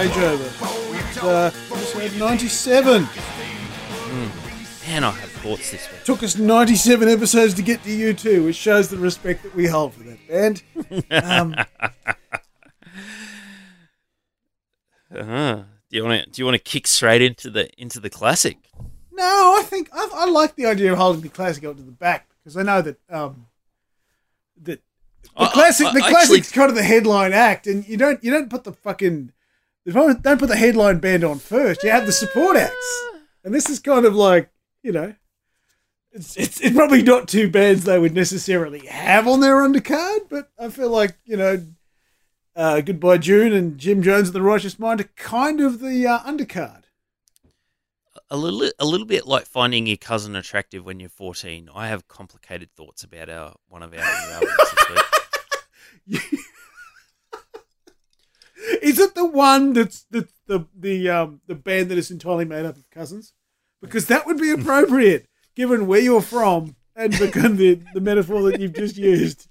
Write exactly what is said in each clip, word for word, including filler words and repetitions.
Changeover. Uh, episode ninety-seven. Mm. Man, I have thoughts this week. Took us ninety-seven episodes to get to U two, which shows the respect that we hold for that band. Um, uh-huh. Do you want to? Do you want to kick straight into the into the classic? no, I think I, I like the idea of holding the classic up to the back because I know that um, that the I- classic I- the I classic's actually- kind of the headline act, and you don't you don't put the fucking don't put the headline band on first. You have the support acts, and this is kind of like you know. It's, it's it's probably not two bands they would necessarily have on their undercard, but I feel like, you know, uh, Goodbye June and Jim Jones and the Righteous Mind are kind of the uh, undercard. A little, a little bit like finding your cousin attractive when you're fourteen. I have complicated thoughts about our one of our new albums this week. Is it the one that's the the the um the band that is entirely made up of cousins? Because that would be appropriate. Given where you're from and become the, the metaphor that you've just used.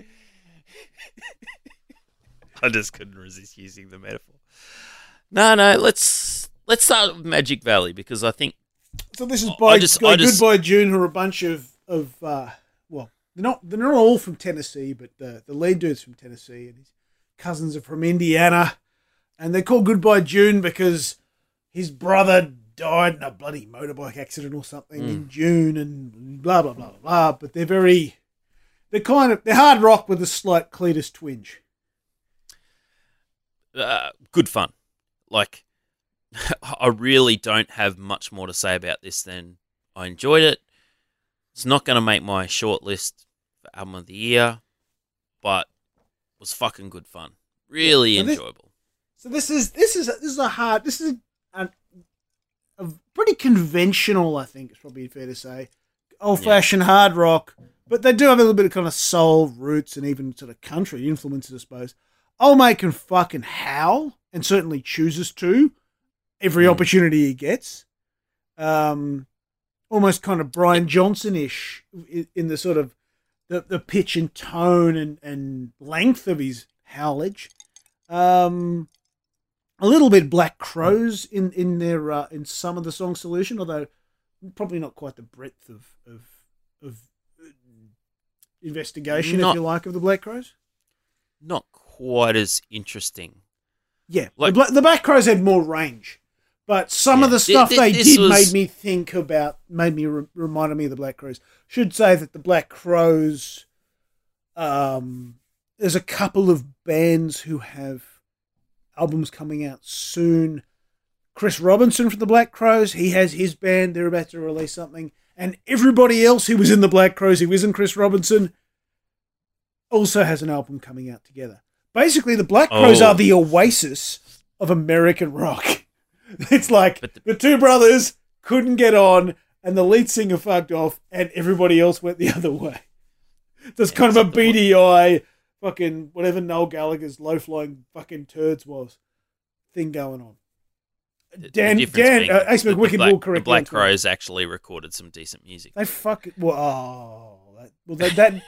I just couldn't resist using the metaphor. No, no, let's let's start with Magic Valley because I think. So this is I by, just- by I just- Goodbye June, who are a bunch of of uh, well, they're not they're not all from Tennessee, but the the lead dude's from Tennessee and his cousins are from Indiana, and they're called Goodbye June because his brother died in a bloody motorbike accident or something Mm. in June, and blah blah blah blah blah. But they're very they're kind of they're hard rock with a slight Cletus twinge. Uh, good fun. Like, I really don't have much more to say about this than I enjoyed it. It's not going to make my short list for album of the year, but it was fucking good fun. Really So this- enjoyable. So this is this is this is a hard this is a, a pretty conventional, I think it's probably fair to say, old fashioned hard rock, but they do have a little bit of kind of soul roots and even sort of country influences, I suppose. Old mate can fucking howl and certainly chooses to every Mm. opportunity he gets. Um, almost kind of Brian Johnson ish in, in the sort of the, the pitch and tone and, and length of his howlage. Um, a little bit Black Crows in in their uh, in some of the song solution, although probably not quite the breadth of of, of uh, investigation, Not- if you like, of the Black Crows. Not quite as interesting. Yeah, Like- the, Bla- the Black Crows had more range, but some of Yeah, the stuff thi- they this did was- made me think about, made me re- reminded me of the Black Crows. Should say that the Black Crows, um, there's a couple of bands who have albums coming out soon. Chris Robinson from the Black Crows, he has his band, they're about to release something. And everybody else who was in the Black Crows who isn't Chris Robinson also has an album coming out together. Basically, the Black Crows Oh. are the oasis of American rock. It's like But the- the two brothers couldn't get on and the lead singer fucked off and everybody else went the other way. There's Yeah, kind of a except the- B D I, fucking whatever Noel Gallagher's low-flying fucking turds was thing going on. The- Dan, the difference Dan, being uh, Ace the- the McWicked Black- will correct The Black me on Twitter. Crows actually recorded some decent music. They fucking well, oh, that, well that, that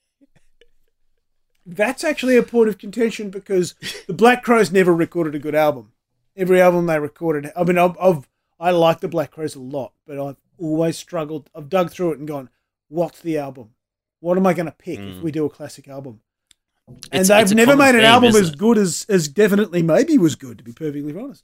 that's actually a point of contention because the Black Crows never recorded a good album. Every album they recorded, I mean, I've, I've I like the Black Crows a lot, but I've always struggled. I've dug through it and gone, what's the album? What am I going to pick if Mm. we do a classic album? And It's- they've it's a never common made an theme, album isn't as it? good as as definitely maybe was good, to be perfectly honest.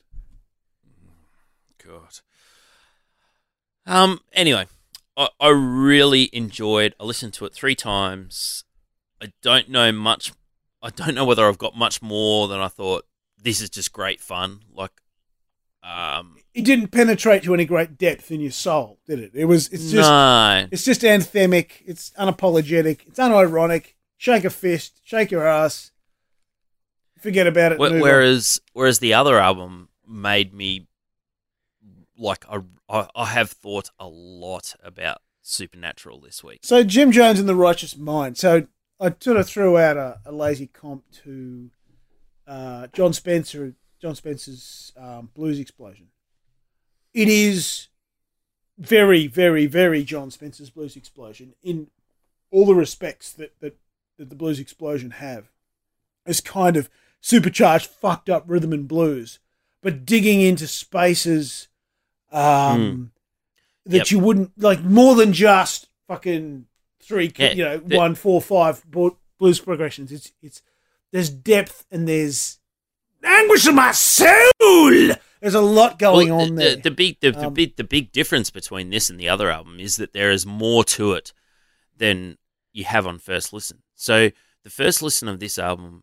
God. Um. Anyway, I, I really enjoyed. I listened to it three times. I don't know much. I don't know whether I've got much more than I thought. This is just great fun. Like, um, It didn't penetrate to any great depth in your soul, did it? It was. It's just. no. It's just anthemic. It's unapologetic. It's unironic. Shake a fist. Shake your ass. Forget about it. Wh- move on. Whereas, whereas the other album made me like I, I, I have thought a lot about Supernatural this week. So Jim Jones and the Righteous Mind. So I sort of threw out a, a lazy comp to uh, John Spencer. John Spencer's um, Blues Explosion. It is very, very, very John Spencer's Blues Explosion in all the respects that that, that the Blues Explosion have. It's kind of supercharged, fucked up rhythm and blues. but digging into spaces um, Mm. that Yep. you wouldn't like more than just fucking three, Yeah, you know, the- one, four, five bo- blues progressions. It's it's there's depth and there's anguish of my soul. There's a lot going Well, on the, there. The, the big, the, the Um, big, the big difference between this and the other album is that there is more to it than you have on first listen. So the first listen of this album,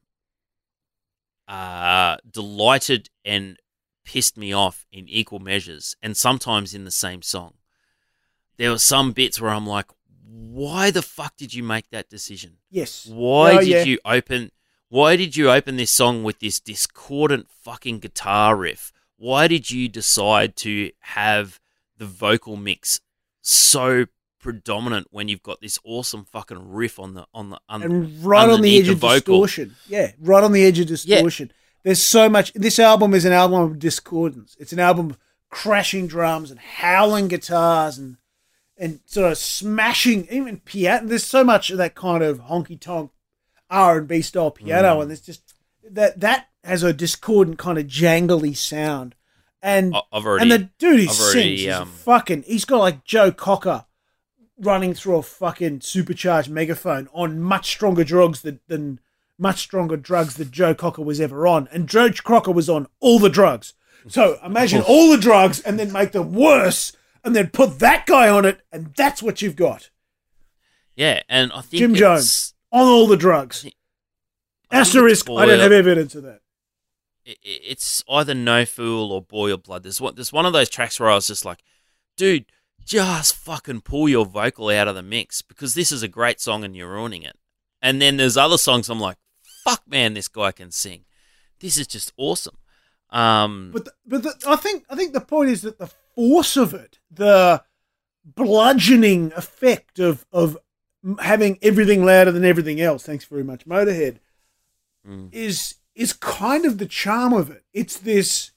uh, delighted and pissed me off in equal measures, and sometimes in the same song. There were some bits where I'm like, why the fuck did you make that decision? yes. Why Oh, did yeah. you open why did you open this song with this discordant fucking guitar riff? Why did you decide to have the vocal mix so predominant when you've got this awesome fucking riff on the on the un- And right on the underneath edge the of vocal? distortion. Yeah, right on the edge of distortion. There's so much. This album is an album of discordance. It's an album of crashing drums and howling guitars and and sort of smashing even piano. There's so much of that kind of honky tonk R and B style piano, Mm. and there's just that that has a discordant kind of jangly sound. And I- I've already and the dude he I've already, sings is um, fucking. He's got like Joe Cocker running through a fucking supercharged megaphone on much stronger drugs than, than much stronger drugs that Joe Cocker was ever on, and Joe Cocker was on all the drugs. So imagine all the drugs and then make them worse, and then put that guy on it, and that's what you've got. yeah, and I think Jim it's- Jones on all the drugs. I think Asterisk. it's I don't Boy- have evidence of that. it- it's either No Fool or Boy or Blood. There's one, there's one of those tracks where I was just like, dude, just fucking pull your vocal out of the mix because this is a great song and you're ruining it. And then there's other songs I'm like, fuck, man, this guy can sing. This is just awesome. Um, But the, but the, I think I think the point is that the force of it, the bludgeoning effect of of having everything louder than everything else. Thanks very much, Motorhead. mm, Is is kind of the charm of it. It's this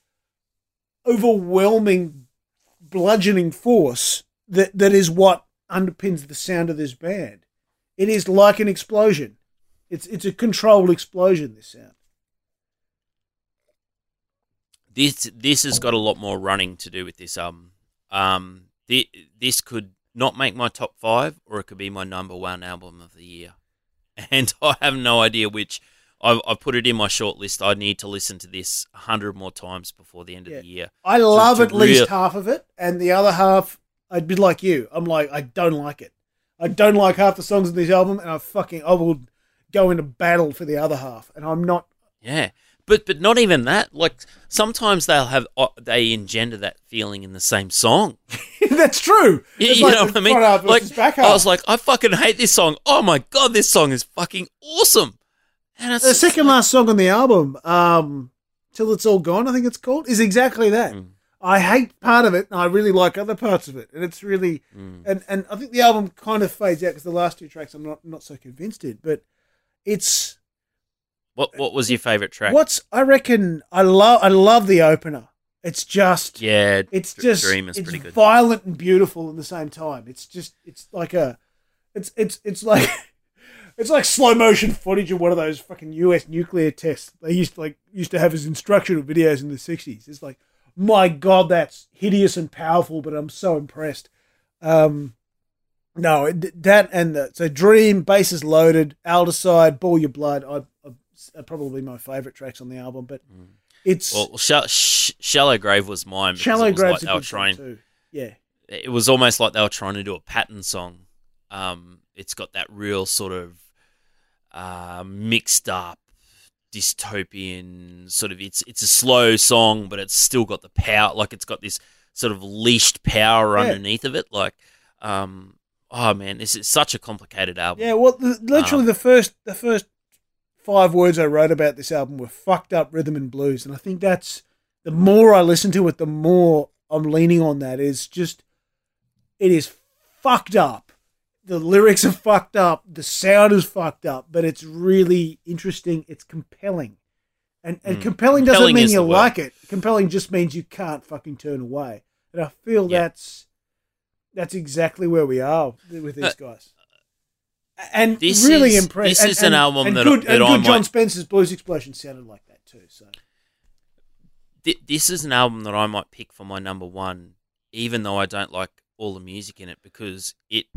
overwhelming, bludgeoning force that that is what underpins the sound of this band. It is like an explosion. It's it's a controlled explosion. This sound. this this has got a lot more running to do with this album. Um, thi- this could not make my top five, or it could be my number one album of the year, and I have no idea which. I've, I've put it in my short list. I need to listen to this a hundred more times before the end Yeah. of the year. I love to at least real- half of it, and the other half, I'd be like you. I'm like, I don't like it. I don't like half the songs in this album, and I fucking, I will go into battle for the other half, and I'm not. Yeah, but but not even that. Like sometimes they'll have uh, they engender that feeling in the same song. That's true. You, It's you like know the what I mean? front half Like versus back I half. was like, I fucking hate this song. Oh my god, this song is fucking awesome. And it's The just second like- last song on the album, um, Till It's All Gone, I think it's called, is exactly that. Mm. I hate part of it, and I really like other parts of it. And it's really, Mm. and, and I think the album kind of fades out because the last two tracks I'm not, not so convinced in. But it's, What what was your favorite track? what's, I reckon, I love, I love the opener. It's just, Yeah, it's Dr- just, Dream is it's pretty good. violent and beautiful at the same time. It's just, it's like a, it's, it's, it's like, it's like slow motion footage of one of those fucking U S nuclear tests they used to like used to have as instructional videos in the sixties. It's like, my God, that's hideous and powerful, but I'm so impressed. Um, no, it, that and the, so Dream, Bases Loaded, Aldecide, Ball Your Blood, I, I, are probably my favourite tracks on the album. But it's Well, Sh- Sh- Shallow Grave was mine. because Shallow it was Grave's like a they were good song trying. too. Yeah, It was almost like they were trying to do a pattern song. Um, it's got that real sort of uh, mixed up dystopian sort of. It's it's a slow song, but it's still got the power. Like it's got this sort of leashed power Yeah. underneath of it. Like, um, oh man, this is such a complicated album. yeah. Well, the, literally Um, the first the first five words I wrote about this album were "fucked up rhythm and blues," and I think that's the more I listen to it, the more I'm leaning on that. Is just it is fucked up. The lyrics are fucked up. The sound is fucked up, but it's really interesting. It's compelling. And and Mm. compelling doesn't Compelling mean is you the word. like it. Compelling just means you can't fucking turn away. And I feel Yeah. that's that's exactly where we are with these Uh, guys. And this really is- impressed. this and, is an and- album and that- good, that and I good John might- Spencer's Blues Explosion sounded like that too. So th- this is an album that I might pick for my number one, even though I don't like all the music in it, because it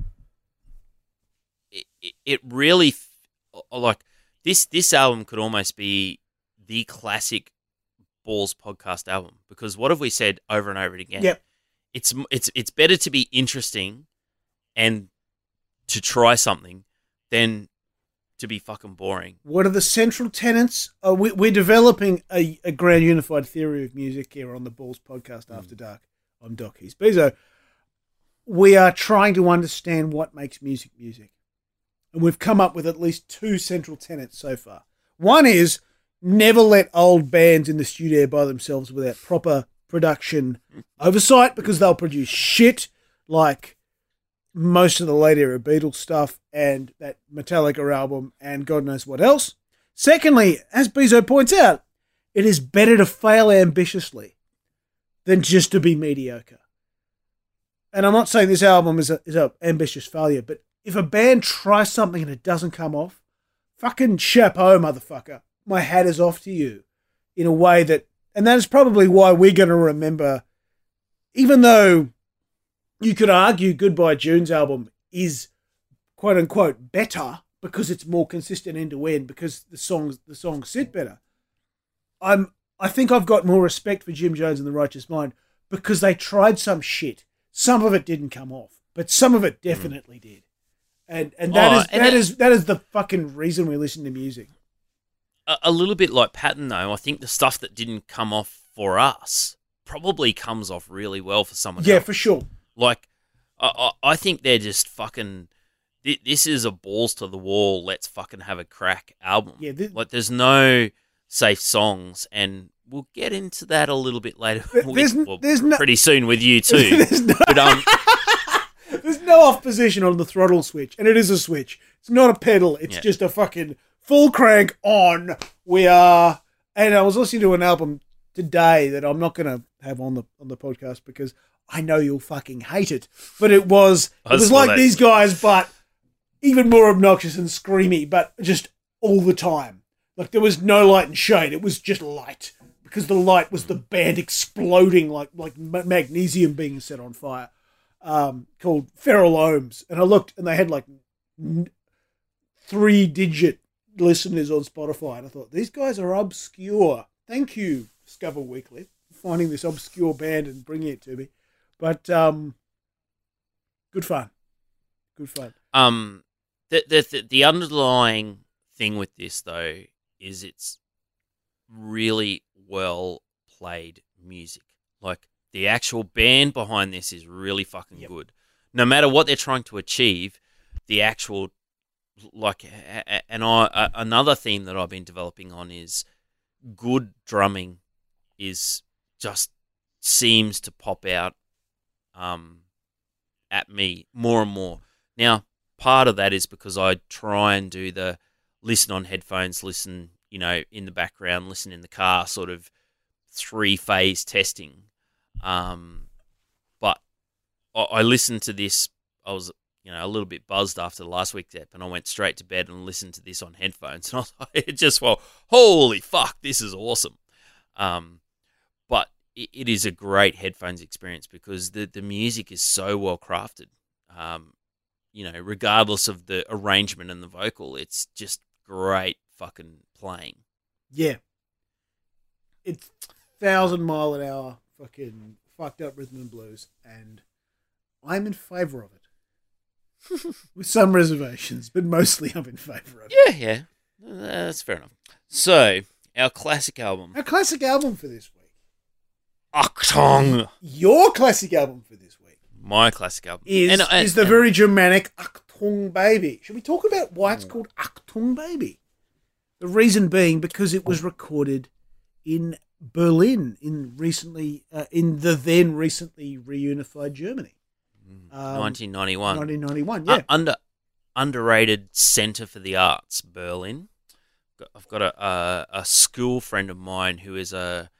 it, it really like this this album could almost be the classic Balls podcast album, because what have we said over and over again? Yep. It's it's it's better to be interesting and to try something than to be fucking boring. What are the central tenets? Uh, we, we're developing a, a grand unified theory of music here on the Balls podcast mm. After Dark. I'm Doc Hees Bezo. We are trying to understand what makes music music. And we've come up with at least two central tenets so far. One is never let old bands in the studio by themselves without proper production oversight, because they'll produce shit like most of the late era Beatles stuff and that Metallica album and God knows what else. Secondly, as Bezo points out, it is better to fail ambitiously than just to be mediocre. And I'm not saying this album is a is a ambitious failure, but if a band tries something and it doesn't come off, fucking chapeau, motherfucker. My hat is off to you in a way that, and that is probably why we're going to remember, even though you could argue Goodbye June's album is quote unquote better because it's more consistent end to end, because the songs the songs sit better. I'm I think I've got more respect for Jim Jones and the Righteous Mind because they tried some shit. Some of it didn't come off, but some of it definitely mm. did. And and that oh, is and that it, is that is the fucking reason we listen to music. A, a little bit like Patton though, I think the stuff that didn't come off for us probably comes off really well for someone yeah, else. Yeah, for sure. Like, I, I, I think they're just fucking. Th- this is a balls to the wall. Let's fucking have a crack album. Yeah, this, like there's no safe songs, and we'll get into that a little bit later. There's, well, there's no, pretty soon with you too. There's no, but, um, there's no off position on the throttle switch, and it is a switch. It's not a pedal. It's yeah. just a fucking full crank on. We are, and I was listening to an album today that I'm not going to have on the on the podcast because I know you'll fucking hate it. But it was it was like that. These guys, but even more obnoxious and screamy, but just all the time. Like there was no light and shade. It was just light, because the light was the band exploding like like magnesium being set on fire. Um, called Feral Ohms, and I looked, and they had like n- three-digit listeners on Spotify, and I thought these guys are obscure. Thank you, Discover Weekly, for finding this obscure band and bringing it to me. But um, good fun, good fun. Um, the the the, the underlying thing with this though is it's really well played music. Like the actual band behind this is really fucking yep. good. No matter what they're trying to achieve, the actual like and I another theme that I've been developing on is good drumming is just seems to pop out um at me more and more. Now, part of that is because I try and do the listen on headphones, listen, you know, in the background, listen in the car, sort of three-phase testing. Um, but I, I listened to this, I was, you know, a little bit buzzed after the last week's ep, and I went straight to bed and listened to this on headphones. And I was like, it just, well, holy fuck, this is awesome. Um, but it, it is a great headphones experience because the, the music is so well crafted. Um, you know, regardless of the arrangement and the vocal, it's just great fucking playing. Yeah. It's thousand mile an hour fucking fucked up rhythm and blues, and I'm in favour of it. With some reservations, but mostly I'm in favour of it. Yeah, yeah. Uh, that's fair enough. So, our classic album. Our classic album for this week. Achtung! Your classic album for this week. My classic album. Is, and, and, is the and, very Germanic Achtung Baby. Should we talk about why it's called Achtung Baby? The reason being because it was recorded in Berlin in recently uh, in the then recently reunified Germany. Um, nineteen ninety-one. nineteen ninety-one, yeah. Uh, under underrated Centre for the Arts, Berlin. I've got a, a a school friend of mine who is a,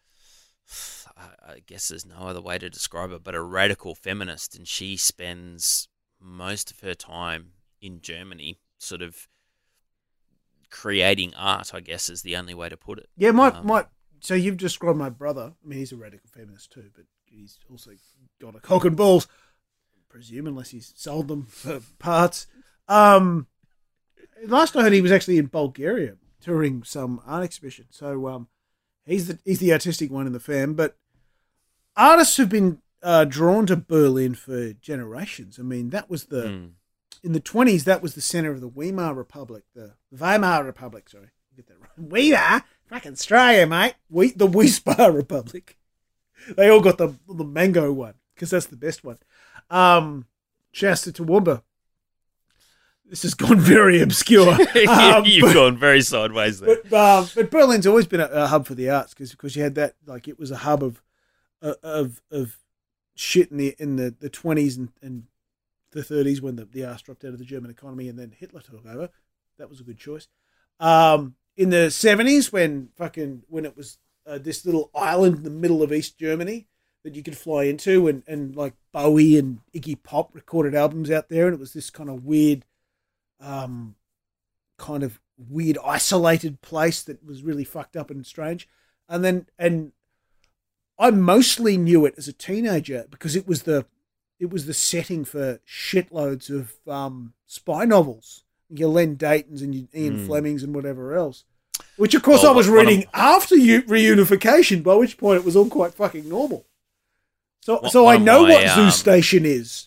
I guess there's no other way to describe it, but a radical feminist, and she spends most of her time in Germany, sort of creating art, I guess is the only way to put it. Yeah, my um, my so you've described my brother. I mean, he's a radical feminist too, but he's also got a cock and balls, I presume, unless he's sold them for parts. Um, last I heard, he was actually in Bulgaria touring some art exhibition. So um, he's the he's the artistic one in the fam. But artists have been uh, drawn to Berlin for generations. I mean, that was the mm. in the twenties. That was the center of the Weimar Republic, the Weimar Republic. Sorry, get that right. Weimar, fucking Australia, mate. We the Weimar Republic. They all got the the mango one because that's the best one. Um, shouts to Toowoomba. This has gone very obscure. Um, You've but, gone very sideways there. But, uh, but Berlin's always been a, a hub for the arts because because you had that, like, it was a hub of uh, of of shit in the in the, the twenties and, and the thirties when the, the arse dropped out of the German economy and then Hitler took over. That was a good choice. Um, in the seventies when fucking when it was uh, this little island in the middle of East Germany that you could fly into, and, and like Bowie and Iggy Pop recorded albums out there, and it was this kind of weird. Um, kind of weird, isolated place that was really fucked up and strange. And then, and I mostly knew it as a teenager because it was the, it was the setting for shitloads of um, spy novels, your Len Daytons and your Ian mm. Flemings and whatever else. Which, of course, well, I was reading after u- reunification, by which point it was all quite fucking normal. So, what, so I know my, what Zoo um... Station is.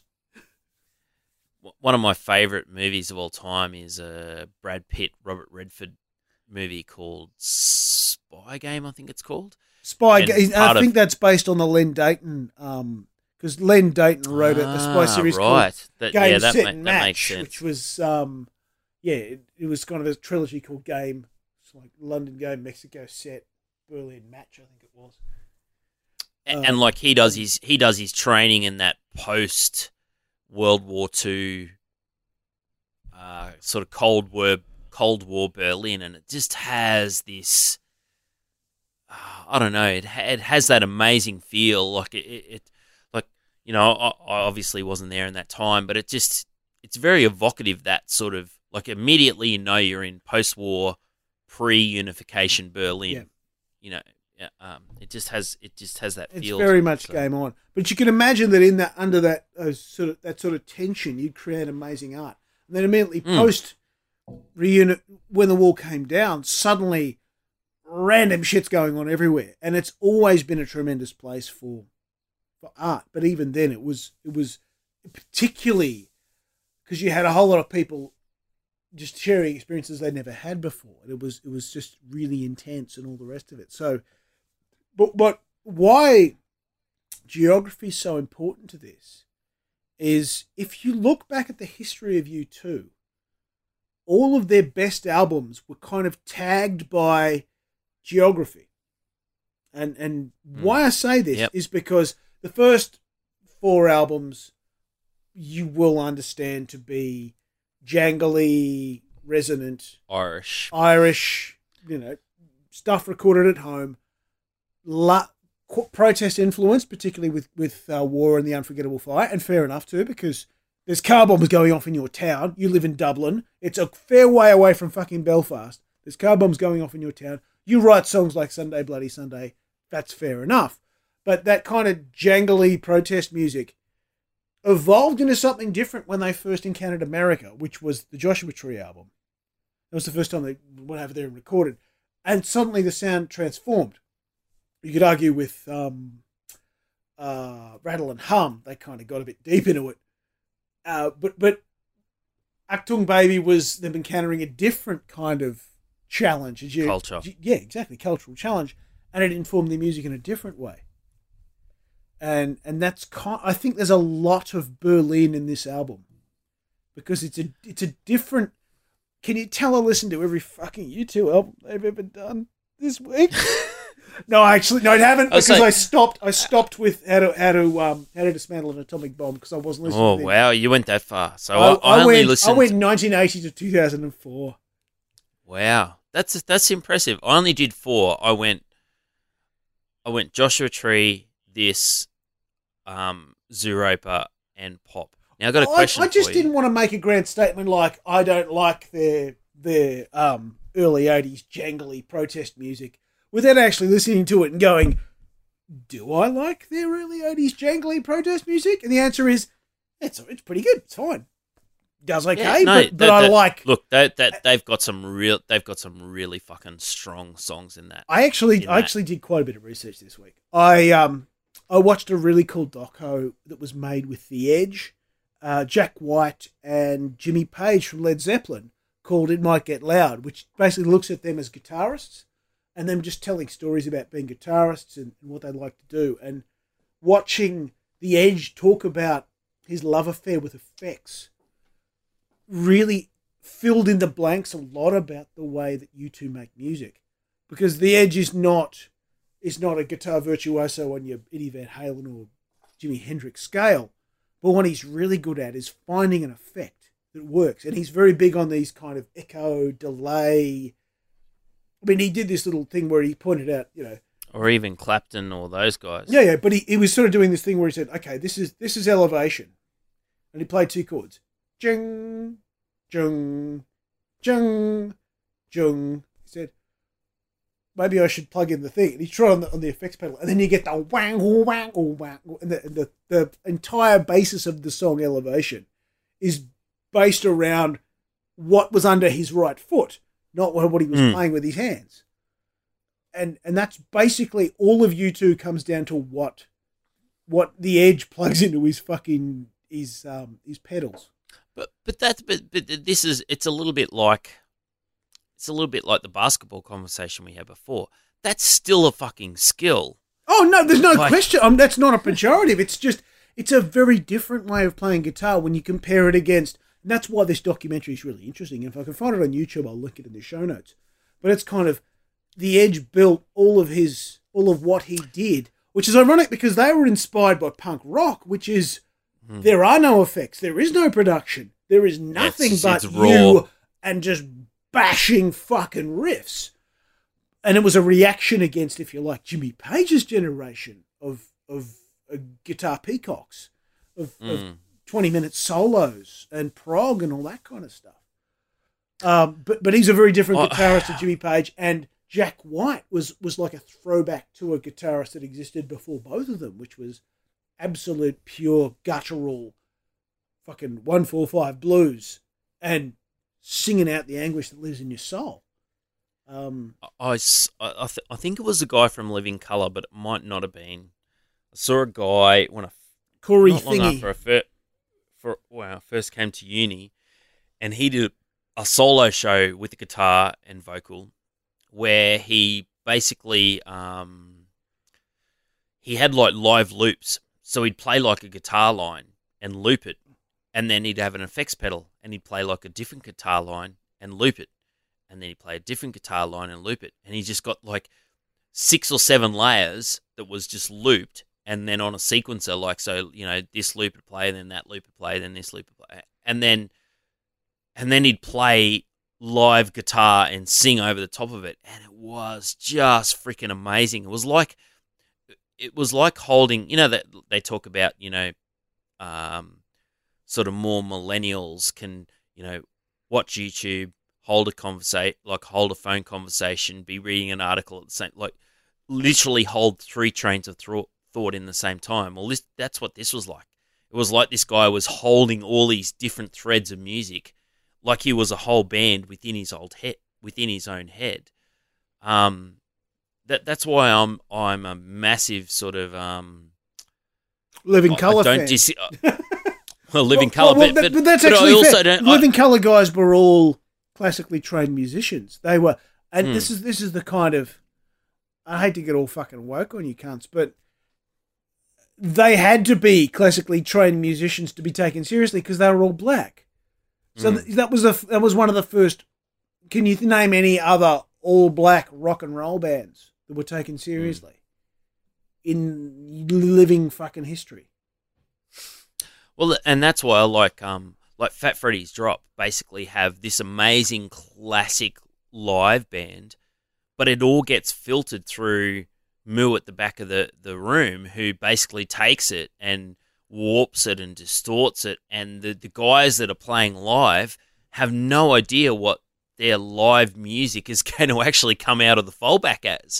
One of my favourite movies of all time is a Brad Pitt, Robert Redford movie called Spy Game, I think it's called. Spy Game. I think of... that's based on the Len Dayton, because um, Len Dayton wrote ah, a, a spy series right. called that, Game, yeah, that Set, ma- and that Match, makes sense. Which was, um, yeah, it, it was kind of a trilogy called Game. It's like London Game, Mexico Set, Berlin Match, I think it was. And, um, and like he does his he does his training in that post World War Two. Uh, sort of Cold War, Cold War Berlin, and it just has this. Uh, I don't know. It it has that amazing feel. Like it, it, it like you know, I, I obviously wasn't there in that time, but it just it's very evocative. That sort of like immediately you know you're in post-war, pre-unification Berlin. Yeah. You know, yeah, um, it just has it just has that it's feel. It's very to much it, so. Game On, but you can imagine that in that under that uh, sort of that sort of tension, you'd create amazing art. And then immediately mm. post reunit, when the wall came down, suddenly random shit's going on everywhere, and it's always been a tremendous place for for art. But even then, it was it was particularly because you had a whole lot of people just sharing experiences they never had before. It was it was just really intense and all the rest of it. So, but but why geography is so important to this? Is if you look back at the history of U two, all of their best albums were kind of tagged by geography. And and mm. why I say this yep. is because the first four albums you will understand to be jangly, resonant, Irish, Irish, you know, stuff recorded at home, la- protest influence, particularly with, with uh, War and the Unforgettable Fire, and fair enough too, because there's car bombs going off in your town. You live in Dublin. It's a fair way away from fucking Belfast. There's car bombs going off in your town. You write songs like Sunday Bloody Sunday. That's fair enough. But that kind of jangly protest music evolved into something different when they first encountered America, which was the Joshua Tree album. That was the first time they went over there and recorded. And suddenly the sound transformed. You could argue with um, uh, Rattle and Hum, they kind of got a bit deep into it. Uh, but but Achtung Baby was them encountering a different kind of challenge. As you, Culture. Yeah, exactly, cultural challenge. And it informed their music in a different way. And and that's kind, I think there's a lot of Berlin in this album. Because it's a it's a different. Can you tell I listened to every fucking U two album they've ever done this week? No, actually, no, I haven't because I, I stopped. I stopped with how to how to um how to dismantle an atomic bomb because I wasn't listening. Oh to wow, you went that far. So I, I, I, I only went, listened. I went nineteen eighty to two thousand four. Wow, that's that's impressive. I only did four. I went. I went Joshua Tree, this, um, Zooropa, and Pop. Now I got a question. I, I just for didn't you. want to make a grand statement like I don't like their their um early eighties jangly protest music. without actually listening to it and going, do I like their early eighties jangly protest music? And the answer is, it's it's pretty good. It's fine. Does okay, Yeah, no, but, but that, I that, like. Look, that that they've got some real, they've got some really fucking strong songs in that. I actually, in I that. actually did quite a bit of research this week. I um, I watched a really cool doco that was made with The Edge, uh, Jack White and Jimmy Page from Led Zeppelin, called "It Might Get Loud," which basically looks at them as guitarists and them just telling stories about being guitarists and, and what they like to do, and watching The Edge talk about his love affair with effects really filled in the blanks a lot about the way that U two make music, because The Edge is not is not a guitar virtuoso on your Eddie Van Halen or Jimi Hendrix scale, but what he's really good at is finding an effect that works, and he's very big on these kind of echo, delay. I mean, he did this little thing where he pointed out, you know, Or even Clapton or those guys. yeah, yeah, but he, he was sort of doing this thing where he said, okay, this is this is elevation, and he played two chords, jing, jung, jung, jung. He said, maybe I should plug in the thing. And he tried on the, on the effects pedal, and then you get the wang, wang, wang, and the, and the the entire basis of the song Elevation is based around what was under his right foot, not what he was Mm. playing with his hands. And and that's basically all of U two comes down to what what The Edge plugs into his fucking his um his pedals. But but that's but, but this is it's a little bit like it's a little bit like the basketball conversation we had before. That's still a fucking skill. Oh no, there's no Like- question. Um, that's not a pejorative. It's just it's a very different way of playing guitar when you compare it against. And that's why this documentary is really interesting. And if I can find it on YouTube, I'll link it in the show notes. But it's kind of The Edge built all of his all of what he did, which is ironic because they were inspired by punk rock, which is Hmm. there are no effects, there is no production, there is nothing It's- but it's raw. you and just bashing fucking riffs. And it was a reaction against, if you like, Jimmy Page's generation of of uh, guitar peacocks, of, of Mm. twenty minute solos and prog and all that kind of stuff. Um, but but he's a very different Oh. guitarist to Jimmy Page, and Jack White was was like a throwback to a guitarist that existed before both of them, which was absolute pure guttural fucking one four five blues and singing out the anguish that lives in your soul. Um, I, s- I, I th- I think it was a guy from Living Colour, but it might not have been. I saw a guy when I Corey not long Thingy. after I fir- for when I first came to uni, and he did a solo show with the guitar and vocal, where he basically um, he had like live loops, so he'd play like a guitar line and loop it, and then he'd have an effects pedal, and he'd play like a different guitar line and loop it, and then he'd play a different guitar line and loop it, and he just got like six or seven layers that was just looped. And then on a sequencer, like, so, you know, this loop would play, then that loop would play, then this loop would play. And then and then he'd play live guitar and sing over the top of it. And it was just freaking amazing. It was like, it was like holding, you know, that they talk about, you know, um, sort of more millennials can, you know, watch YouTube, hold a conversation, like hold a phone conversation, be reading an article at the same, like literally hold three trains of thought. thought in the same time. Well, this, that's what this was like. It was like this guy was holding all these different threads of music, like he was a whole band within his old head, within his own head. Um, that that's why I'm I'm a massive sort of um. Living I- Colour I don't fan. dis- uh, well, Living Well, Colour, well, but, that- but, but that's but actually I also fair. don't. I- Living Colour guys were all classically trained musicians. They were, and Hmm. this is this is the kind of, I hate to get all fucking woke on you cunts, but they had to be classically trained musicians to be taken seriously because they were all black. So Mm. th- that was a that was one of the first. Can you name any other all black rock and roll bands that were taken seriously in living fucking history? Well, and that's why I like um like Fat Freddy's Drop basically have this amazing classic live band, but it all gets filtered through Moo at the back of the, the room, who basically takes it and warps it and distorts it, and the, the guys that are playing live have no idea what their live music is going to actually come out of the fallback as,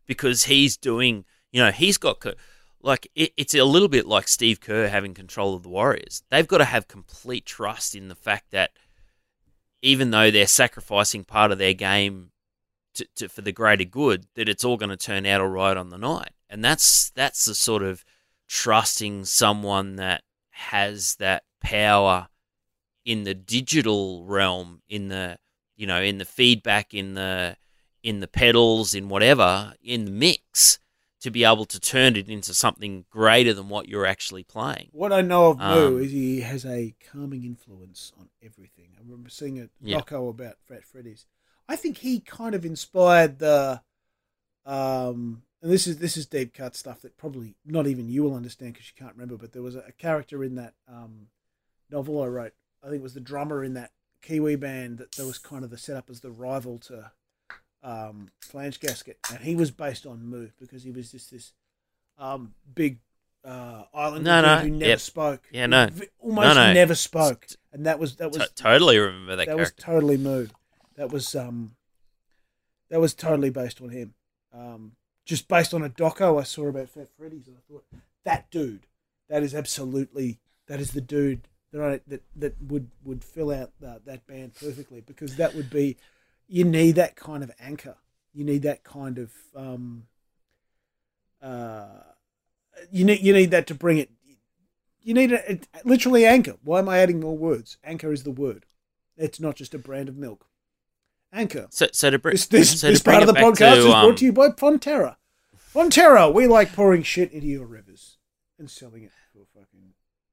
because he's doing, you know, he's got, like, it, it's a little bit like Steve Kerr having control of the Warriors. They've got to have complete trust in the fact that even though they're sacrificing part of their game to, to, for the greater good, that it's all going to turn out all right on the night. And that's that's the sort of trusting someone that has that power in the digital realm, in the, you know, in the feedback, in the in the pedals, in whatever, in the mix, to be able to turn it into something greater than what you're actually playing. What I know of Moo Um, is he has a calming influence on everything. I remember seeing a Yeah. doco about Fat Freddy's. I think he kind of inspired the, um, and this is this is deep cut stuff that probably not even you will understand because you can't remember. But there was a, a character in that um, novel I wrote. I think it was the drummer in that Kiwi band that, that was kind of the setup as the rival to um, Flange Gasket, and he was based on Moo because he was just this um, big uh, island No, no, who never yep. spoke. Yeah, no. He almost No, no. never spoke, and that was that was T- totally remember that, that was character. totally Moo. That was um, that was totally based on him. Um, just based on a doco I saw about Fat Freddy's, and I thought that dude, that is absolutely that is the dude that I, that that would would fill out that, that band perfectly, because that would be, you need that kind of anchor, you need that kind of um, uh, you need you need that to bring it. You need a, it, literally anchor. Why am I adding more words? Anchor is the word. It's not just a brand of milk. Anchor. So, so to bring This, this, so this to bring part of it the back podcast to, is um, brought to you by Fonterra. Fonterra, we like pouring shit into your rivers and selling it for fucking.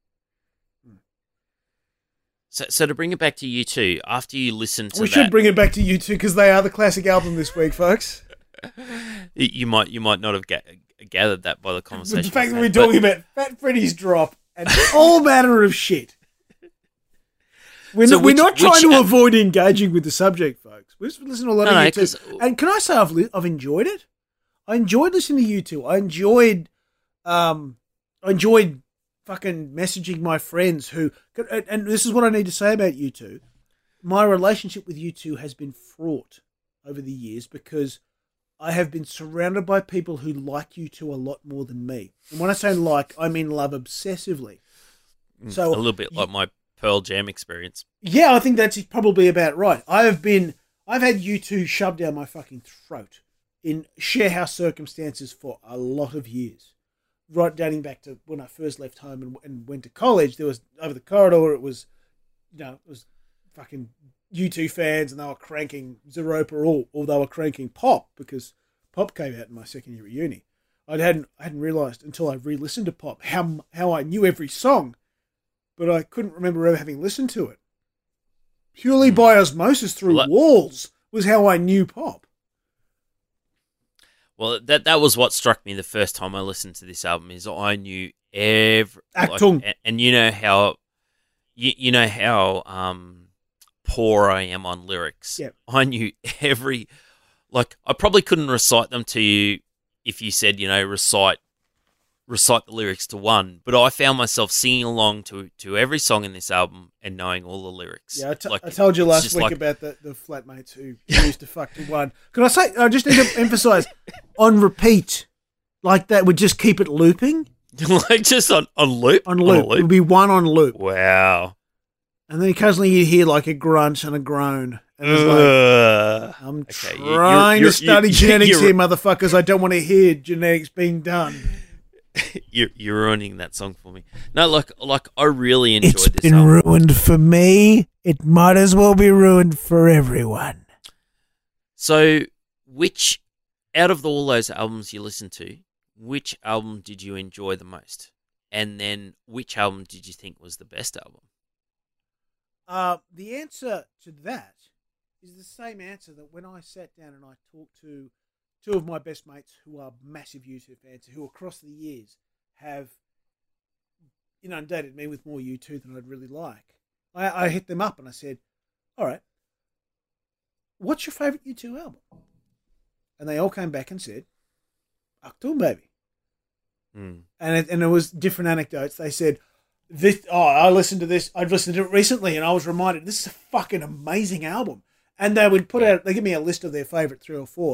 So, so to bring it back to you two, after you listen to We that, should bring it back to you two because they are the classic album this week, folks. you you might you might not have ga- gathered that by the conversation. The fact that we've we're had, talking about Fat Freddy's drop and all manner of shit. We're, So not, which- we're not trying which- to avoid engaging with the subject, folks. We're just listening to a lot No, of no, you two. 'cause- And can I say I've, li- I've enjoyed it? I enjoyed listening to you two. I enjoyed, um, I enjoyed fucking messaging my friends who, and, and this is what I need to say about you two. My relationship with you two has been fraught over the years because I have been surrounded by people who like you two a lot more than me. And when I say like, I mean love obsessively. So a little bit like my Pearl Jam experience. yeah, I think that's probably about right. I have been, I've had you two shoved down my fucking throat in sharehouse circumstances for a lot of years. Right dating back to when I first left home and, and went to college, there was, over the corridor, it was, you know, it was fucking U two fans, and they were cranking Zeropa, or, or they were cranking Pop, because Pop came out in my second year at uni. I hadn't, I hadn't realised until I re-listened to Pop how how I knew every song, but I couldn't remember ever having listened to it. Purely by osmosis through Well, that- walls was how I knew Pop. Well, that that was what struck me the first time I listened to this album. Is I knew every Achtung. and, and you know how you you know how um poor I am on lyrics. Yep. I knew every, like, I probably couldn't recite them to you if you said, you know, recite recite the lyrics to one, but I found myself singing along to to every song in this album and knowing all the lyrics. Yeah, I, t- Like, I told you it's last just week like- about the, the flatmates who used to fuck to one. Can I say, I just need to emphasise, on repeat, like that would just keep it looping? like just on, on loop? On a loop. It would be one on loop. Wow. And then occasionally you'd hear like a grunt and a groan. And it's like, Ugh. I'm Okay, you- trying you're- to study you're- genetics you're- here, motherfuckers. I don't want to hear genetics being done. You're, you're ruining that song for me. No, like, like I really enjoyed It's this been album. ruined for me. It might as well be ruined for everyone. So, which, out of all those albums you listened to, which album did you enjoy the most? And then, which album did you think was the best album? Uh, the answer to that is the same answer that when I sat down and I talked to two of my best mates who are massive YouTube fans, who across the years have inundated me with more U two than I'd really like. I, I hit them up and I said, all right, what's your favourite U two album? And they all came back and said, Achtung Baby. Mm. And it, and it was different anecdotes. They said, "This oh, I listened to this. I've listened to it recently, and I was reminded this is a fucking amazing album." And they would put out, they give me a list of their favorite three or four,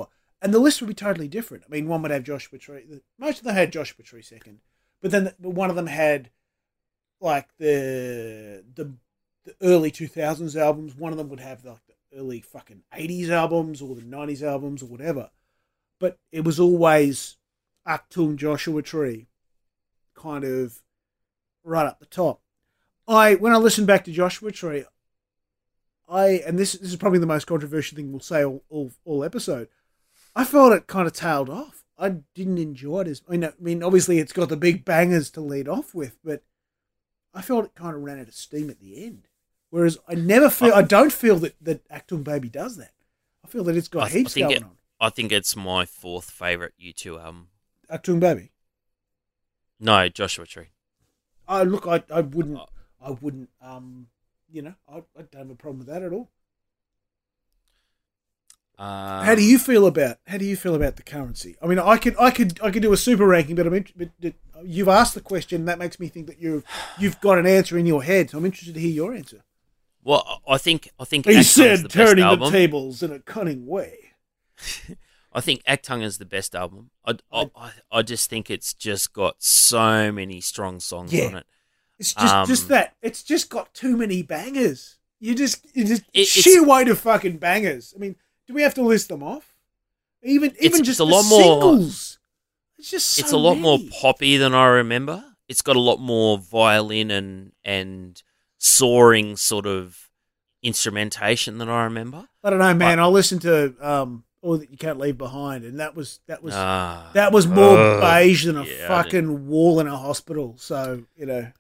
and the list would be totally different. I mean, one would have Joshua Tree. Most of them had Joshua Tree second, but then the, one of them had like the the, the early two thousands albums. One of them would have like the early fucking eighties albums or the nineties albums or whatever. But it was always Achtung Joshua Tree, kind of right up the top. I when I listened back to Joshua Tree, I and this, this is probably the most controversial thing we'll say all, all all episode. I felt it kind of tailed off. I didn't enjoy it as I mean, I mean, obviously it's got the big bangers to lead off with, but I felt it kind of ran out of steam at the end. Whereas I never feel, I, I don't feel that that Achtung Baby does that. I feel that it's got I, heaps I think going it, on. I think it's my fourth favorite U two album. Achtung Baby. No, Joshua Tree. I look, I I wouldn't, I wouldn't, um, you know, I, I don't have a problem with that at all. Um, How do you feel about how do you feel about the currency? I mean, I could I could I could do a super ranking, but I mean, but, but you've asked the question. That makes me think that you've you've got an answer in your head. So I'm interested to hear your answer. Well, I think I think He Achtung is said, the turning best the album. tables in a cunning way. I think Achtung is the best album. I, I, I, I just think it's just got so many strong songs Yeah. on it. It's just Um, just that. It's just got too many bangers. You just you just It- sheer weight of fucking bangers. I mean, do we have to list them off? Even even It's- just it's a the lot more- singles. It's just so It's a lot more many. poppy than I remember. It's got a lot more violin and and soaring sort of instrumentation than I remember. I don't know, man. But- I listened to um, All That You Can't Leave Behind, and that was that was Ah, that was more ugh. beige than a Yeah, I fucking wall in a hospital. So you know,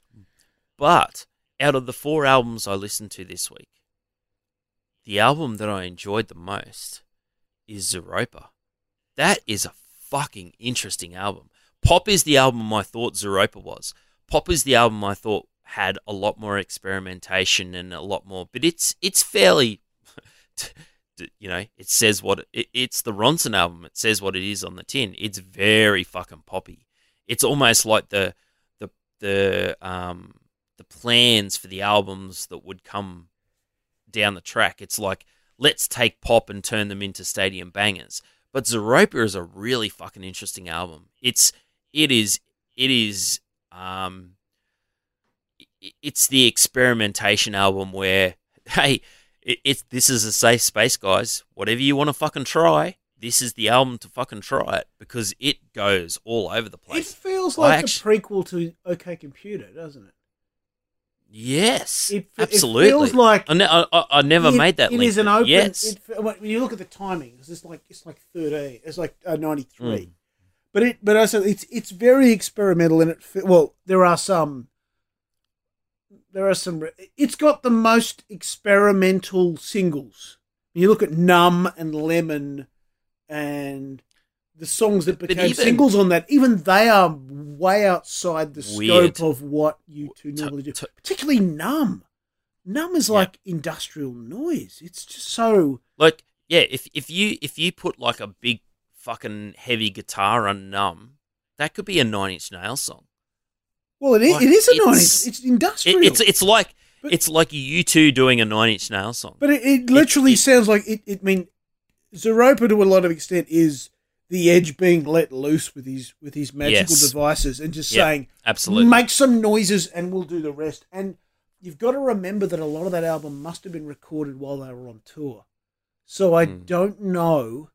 But out of the four albums I listened to this week, the album that I enjoyed the most is Zeropa. That is a fucking interesting album. Pop is the album I thought Zeropa was. Pop is the album I thought had a lot more experimentation and a lot more, but it's it's fairly, you know, it says what it, it's the Ronson album. It says what it is on the tin. It's very fucking poppy. It's almost like the the the um the plans for the albums that would come down the track. It's like, let's take pop and turn them into stadium bangers. But Zeropa is a really fucking interesting album. It's it is it is um it's the experimentation album where, hey, it, it's this is a safe space, guys. Whatever you want to fucking try, this is the album to fucking try it, because it goes all over the it place. feels I like actu- a prequel to OK Computer, doesn't it? Yes, It, absolutely. It feels like I, ne- I, I- I never it- made that It link. is an but open. Yes, It, when you look at the timing, it's like it's like thirteen. It's like uh, ninety-three. Mm. But it, but I said it's it's very experimental, and it fe- well, there are some, there are some. It's got the most experimental singles. When you look at Numb and Lemon, and the songs that But became even- singles on that, even they are way outside the Weird. scope of what you two T- normally do. t- Particularly Numb. Numb is Yeah. like industrial noise. It's just so. like yeah. If if you if you put like a big fucking heavy guitar on Numb, that could be a Nine Inch Nails song. Well, it is. Like, it is a it's- noise. It's industrial. It, it's it's like But- it's like U two doing a Nine Inch Nails song. But it, it literally it- sounds like it. it I mean, Zeropa to a lot of extent is the Edge being let loose with his with his magical Yes. devices and just Yeah, saying, Absolutely. make some noises and we'll do the rest. And you've got to remember that a lot of that album must have been recorded while they were on tour. So I Mm. don't know.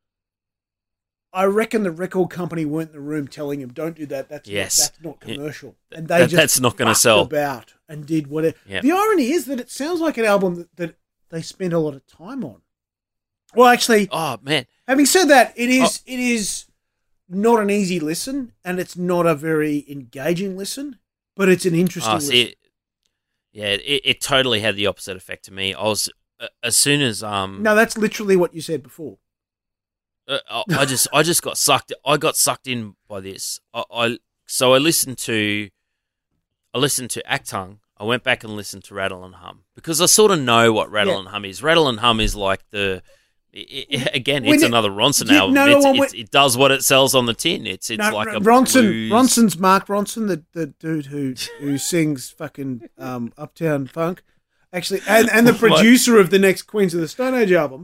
I reckon the record company weren't in the room telling him, "Don't do that. That's Yes. not, that's not Yeah. commercial." And they That- just that's not gonna fucked sell. about and did whatever. Yeah. The irony is that it sounds like an album that, that they spent a lot of time on. Well, actually, Oh man, having said that, it is Oh. it is not an easy listen, and it's not a very engaging listen, but it's an interesting oh, listen. see, it, yeah, it, it totally had the opposite effect to me. I was uh, as soon as um No, that's literally what you said before. Uh, I, I just I just got sucked. I got sucked in by this. I, I so I listened to I listened to Achtung. I went back and listened to Rattle and Hum because I sort of know what Rattle Yeah. and Hum is. Rattle and Hum is like the i i again, When it's it- another Ronson Yeah, album. no, no, it's, when- it's, it does what it sells on the tin. It's it's No, like a Ronson. blues. Ronson's Mark Ronson, the, the dude who who sings fucking um, Uptown Funk, actually, and, and the What? producer of the next Queens of the Stone Age album.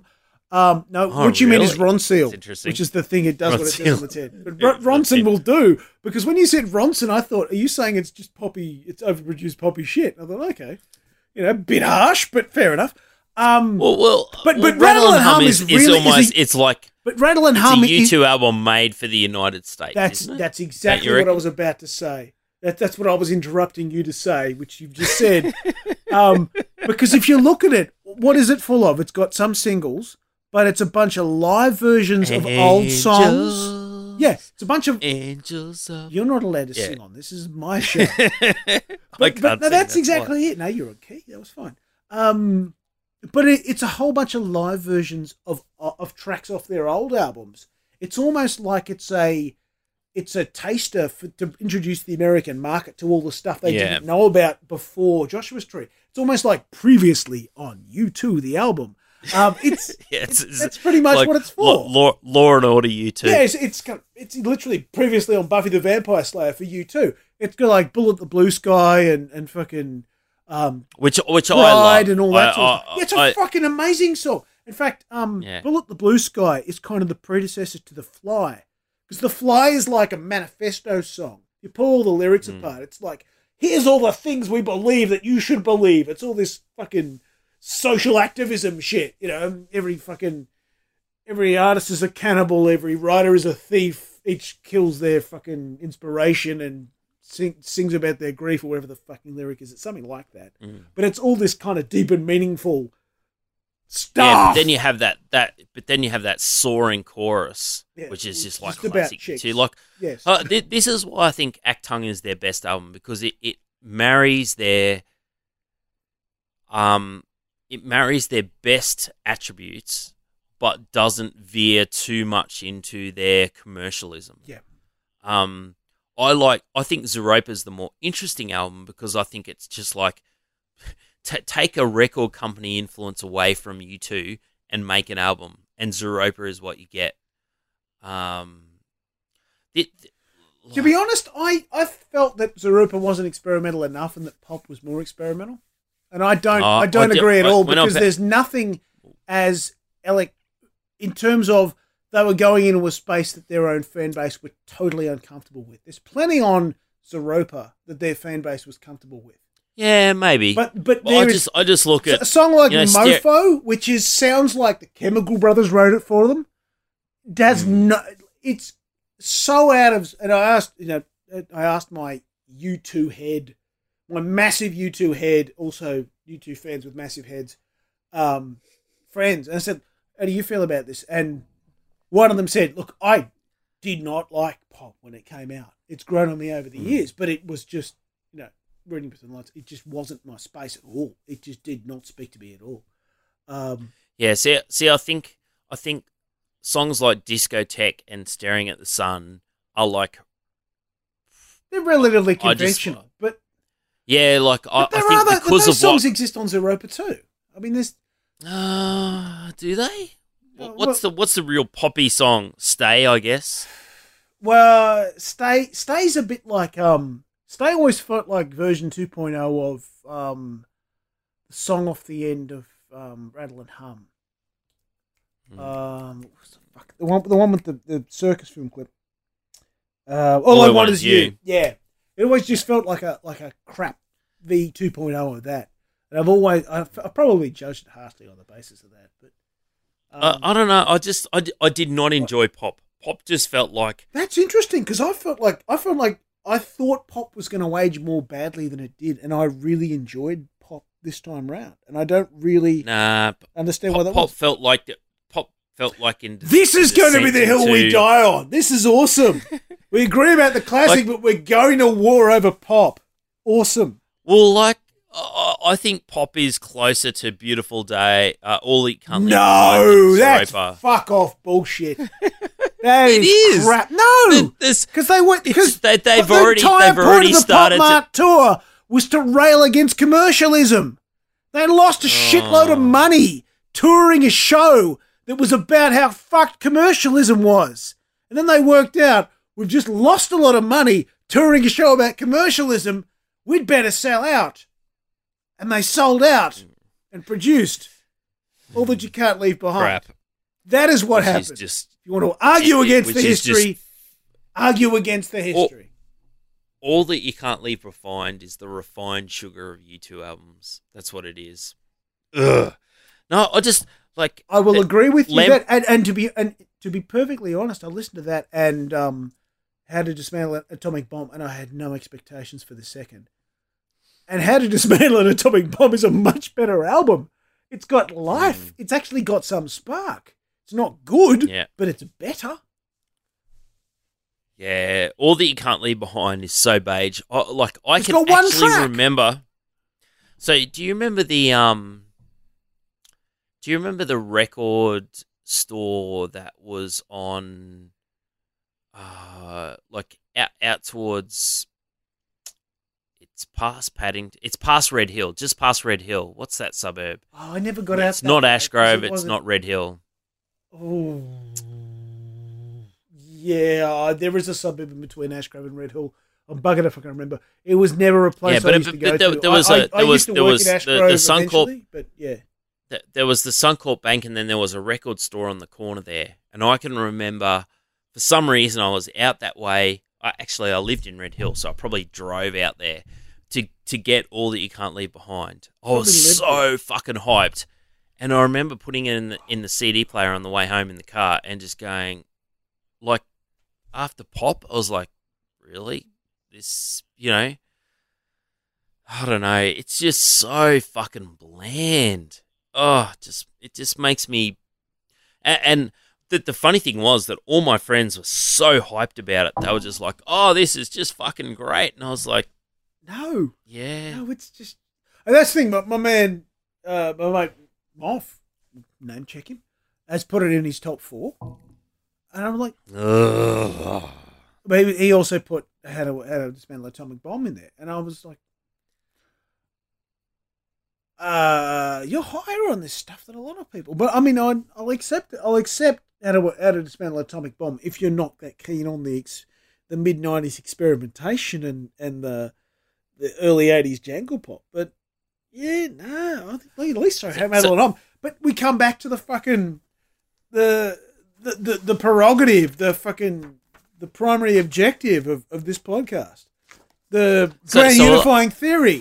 Um, no, Oh, what you mean is really? Ron Seal, That's interesting. which is the thing it does Ron what it Seal. says on the tin. But Yeah, Ron- Ron Ronson Seal. will do, because when you said Ronson, I thought, are you saying it's just poppy, it's overproduced poppy shit? I thought, okay. You know, a bit harsh, but fair enough. Um, Well, well, But- well, but Rattle and Hum is is, really- is almost. a- it's like but Rattle and it's Hum a is... U two album made for the United States. That's isn't it? that's Don't exactly you what I reckon? was about to say. That, that's what I was interrupting you to say, which you've just said. um, because if you look at it, what is it full of? It's got some singles, but it's a bunch of live versions of old songs. Angels, Yeah, it's a bunch of... Angels of... You're not allowed to Yeah. sing on. This is my show. I But, can't but no, sing, that's why. exactly it. No, you're on key. That was fine. Um, but it, it's a whole bunch of live versions of of tracks off their old albums. It's almost like it's a it's a taster for, to introduce the American market to all the stuff they Yeah. didn't know about before Joshua's Tree. It's almost like previously on U two, the album. Um, it's, Yeah, it's, it's- that's pretty much like what it's for. Law, law, law and Order U two. Yeah, it's, it's got- it's literally previously on Buffy the Vampire Slayer for U two. It's got like Bullet the Blue Sky and and fucking um, which which I Pride love. and all that I- sort of I- stuff. Yeah, it's a I- fucking amazing song. In fact, um, Yeah. Bullet the Blue Sky is kind of the predecessor to The Fly. Because The Fly is like a manifesto song. You pull all the lyrics Mm. apart. It's like, here's all the things we believe that you should believe. It's all this fucking social activism shit. You know, every fucking, every artist is a cannibal. Every writer is a thief. Each kills their fucking inspiration and sing, sings about their grief or whatever the fucking lyric is. It's something like that. Mm. But it's all this kind of deep and meaningful stuff. Yeah, but then you have that that, but then you have that soaring chorus, Yeah, which is it's just like just about classic. chicks. too. Like, Yes. uh, th- this is why I think Actung is their best album, because it, it marries their um it marries their best attributes, but doesn't veer too much into their commercialism. Yeah. Um, I like. I think Zeropa's the more interesting album because I think it's just like t- take a record company influence away from U two and make an album, and Zeropa is what you get. Um, it, To be honest, I, I felt that Zeropa wasn't experimental enough and that pop was more experimental. And I don't Uh, I don't I do- agree at I- all when I because ba- there's nothing as elec in terms of they were going into a space that their own fan base were totally uncomfortable with. There's plenty on Zeropa that their fan base was comfortable with. yeah, maybe. But but Well, I there is just I just look a at song like you know, stare- Mofo, which is sounds like the Chemical Brothers wrote it for them. Does Hmm. no, it's so out of. And I asked, you know, I asked my U two head, my massive U two head, also U two fans with massive heads, um, friends, and I said, "How do you feel about this?" And one of them said, "Look, I did not like pop when it came out. It's grown on me over the Hmm. years, but it was just, you know, reading between the lines. It just wasn't my space at all. It just did not speak to me at all." Um, Yeah, see, see, I think, I think songs like Discotheque and Staring at the Sun are like, they're relatively I just- conventional, but, yeah, like I, but I there think are other, because those of songs what. exist on Zeropa too. I mean, there's Uh, do they? Uh, What- What's the what's the real poppy song? Stay, I guess. well, stay stays a bit like um, stay always felt like version two point oh of um, the song off the end of um, Rattle and Hum. Hmm. Um, what's the fuck the one the one with the, the circus film clip. Uh, all, I want is you. Yeah, it always just felt like a like a crap V two point oh of that. And I've always I've, I've probably judged it harshly on the basis of that, but um, uh, I don't know. I just I, di- I did not enjoy pop. Pop just felt like that's interesting because I felt like I felt like I thought pop was going to age more badly than it did, and I really enjoyed pop this time round, and I don't really nah. p- understand why Pop, that pop was. felt like pop felt like in. This is going to be the hill we into- die on. This is awesome. We agree about the classic, Like- but we're going to war over pop. Awesome. Well, like I I think pop is closer to Beautiful Day. Uh, all it comes. No, that's fuck off bullshit. That It is is. crap. No, This because they went It's- because they- they've the already- entire they've point already of the started Pop to- Mart tour was to rail against commercialism. They lost a shitload of Oh. money touring a show that was about how fucked commercialism was, and then they worked out we've just lost a lot of money touring a show about commercialism. We'd better sell out, and they sold out and produced all that you can't leave behind. crap. That is what which happened. Is just, if you want to argue it, against it, the history, just, argue against the history. All, all that you can't leave refined is the refined sugar of U two albums. That's what it is. Ugh. No, I just like. I will it, agree with you Lem- that, and, and to be and to be perfectly honest, I listened to that and um, How to Dismantle an Atomic Bomb, and I had no expectations for the second. And How to Dismantle an Atomic Bomb is a much better album. It's got life. Mm. It's actually got some spark. It's not good, yeah. but it's better. Yeah, All That You Can't Leave Behind is so beige. I, like I it's can got one actually track. remember. So, do you remember the um? Do you remember the record store that was on, uh, like out out towards? It's past Paddington. It's past Red Hill, just past Red Hill. What's that suburb? Oh, I never got out. It's not way, Ashgrove. it It's not Red Hill. Oh, yeah. There is a suburb in between Ashgrove and Red Hill. I'm bugging if I can remember. It was never a place yeah, but I used it, to but go there, to. there was I, a I, there I was used to there work was at the, Ashgrove the Suncorp, but yeah. There was the Suncorp Bank, and then there was a record store on the corner there. And I can remember, for some reason, I was out that way. I, actually, I lived in Red Hill, so I probably drove out there to to get All That You Can't Leave Behind. I was so there. fucking hyped. And I remember putting it in the, in the C D player on the way home in the car and just going, like, after pop, I was like, really? This, you know, I don't know. It's just so fucking bland. Oh, just it just makes me... And, and the, the funny thing was that all my friends were so hyped about it. They were just like, oh, this is just fucking great. And I was like, no. Yeah. No, it's just... And that's the thing, my, my man, uh, my mate, Moff, name check him, has put it in his top four. And I'm like... Ugh. Maybe he also put How to, How to Dismantle an Atomic Bomb in there. And I was like... Uh, you're higher on this stuff than a lot of people. But, I mean, I'll, I'll accept it. I'll accept How to, How to Dismantle an Atomic Bomb if you're not that keen on the ex, the mid-nineties experimentation and, and the... the early eighties jangle pop, but yeah, no, I think at least I have had it on. But we come back to the fucking the the, the the prerogative, the fucking the primary objective of, of this podcast, the so, grand so unifying theory.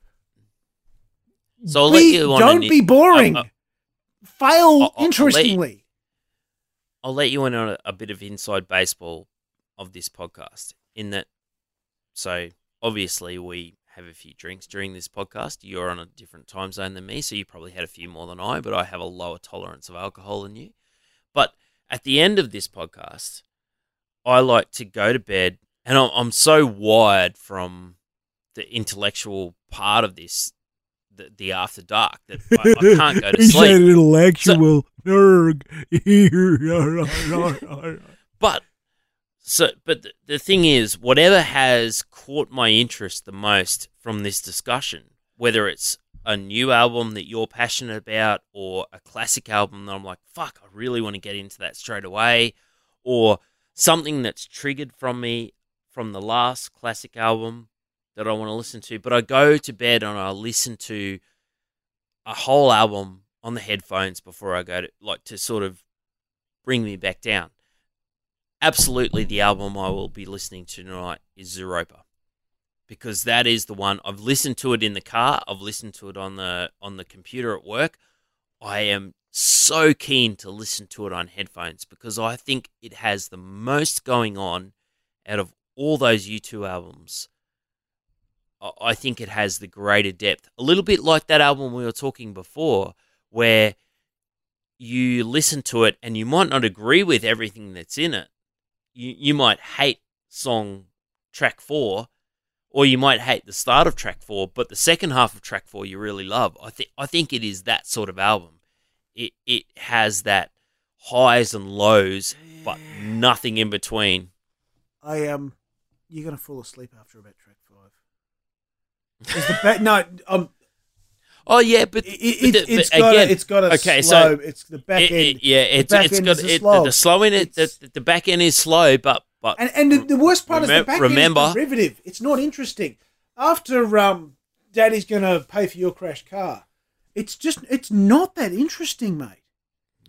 So I'll be, let you on don't an, be boring. Uh, uh, Fail I'll, I'll, interestingly. I'll let you, I'll let you in on a, a bit of inside baseball of this podcast. In that, so. Obviously, we have a few drinks during this podcast. You're on a different time zone than me, so you probably had a few more than I, but I have a lower tolerance of alcohol than you. But at the end of this podcast, I like to go to bed, and I'm, I'm so wired from the intellectual part of this, the, the after dark, that I, I can't go to He sleep. said intellectual. So, nerd. but... So, but the, the thing is, whatever has caught my interest the most from this discussion, whether it's a new album that you're passionate about or a classic album that I'm like, fuck, I really want to get into that straight away, or something that's triggered from me from the last classic album that I want to listen to, but I go to bed and I listen to a whole album on the headphones before I go to, like, to sort of bring me back down. Absolutely, the album I will be listening to tonight is Zooropa, because that is the one. I've listened to it in the car. I've listened to it on the on the computer at work. I am so keen to listen to it on headphones because I think it has the most going on out of all those U two albums. I think it has the greater depth. A little bit like that album we were talking before, where you listen to it and you might not agree with everything that's in it. You you might hate song track four, or you might hate the start of track four, but the second half of track four you really love. I think I think it is that sort of album. It it has that highs and lows, but nothing in between. I am. Um, you're gonna fall asleep after about track five. Is the back? No. Um. Oh yeah, but it, it, it, but it's again, got a, it's got a okay, slow. so it's the back it, end. It, yeah, it's the back it's end got is it, slow. the slow in it. The, the back end is slow, but but and and the, the worst part remem- is the back remember, end is derivative. It's not interesting. After um, Daddy's gonna pay for your crash car. It's just it's not that interesting, mate.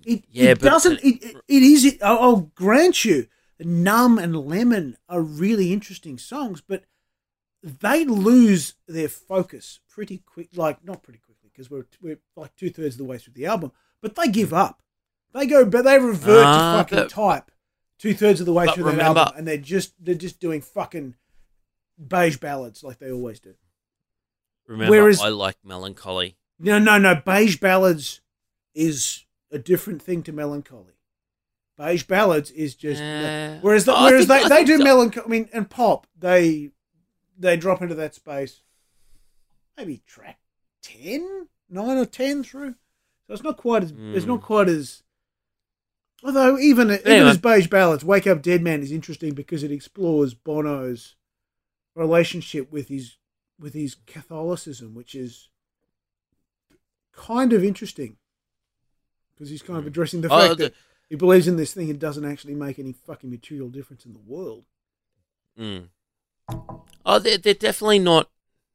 It, Yeah, it but- doesn't. It, it, it is. I'll, I'll grant you, "Numb" and "Lemon" are really interesting songs, but they lose their focus pretty quick. Like not pretty quickly because we're we're like two thirds of the way through the album, but they give up. They go, but they revert Ah, to fucking but- type two thirds of the way but through that remember- album, and they're just they're just doing fucking beige ballads like they always do. Remember, Whereas- I like Melancholy. No, no, no. Beige ballads is a different thing to melancholy. Beige ballads is just Uh, whereas the, I whereas think- they, I they think do so. melancholy. I mean, and pop they they drop into that space. Maybe track ten, nine or ten through. So it's not quite as it's Mm. not quite as. Although even even Anyway. as beige ballads, "Wake Up Dead Man" is interesting because it explores Bono's relationship with his with his Catholicism, which is kind of interesting because he's kind of addressing the Oh, fact the- that he believes in this thing and doesn't actually make any fucking material difference in the world. Mm. Oh, they're, they're definitely not.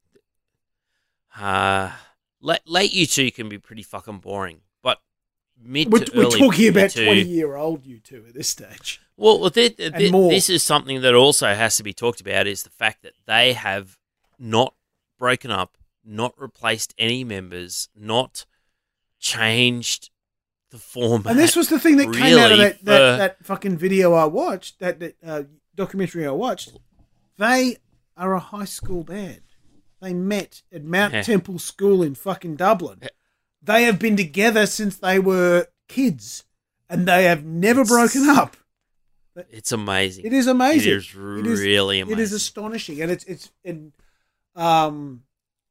Uh, late, late U two can be pretty fucking boring, but mid We're, to we're early talking about U two twenty-year-old you two at this stage. Well, well they, they- more. this is something that also has to be talked about is the fact that they have not broken up, not replaced any members, not changed the format. And this was the thing that came out of really that, that, for- that fucking video I watched, that, that uh, documentary I watched. They are a high school band. They met at Mount Yeah. Temple School in fucking Dublin. They have been together since they were kids, and they have never It's- broken up. It's amazing. It is amazing. It is really amazing. It is astonishing, and it's it's and um,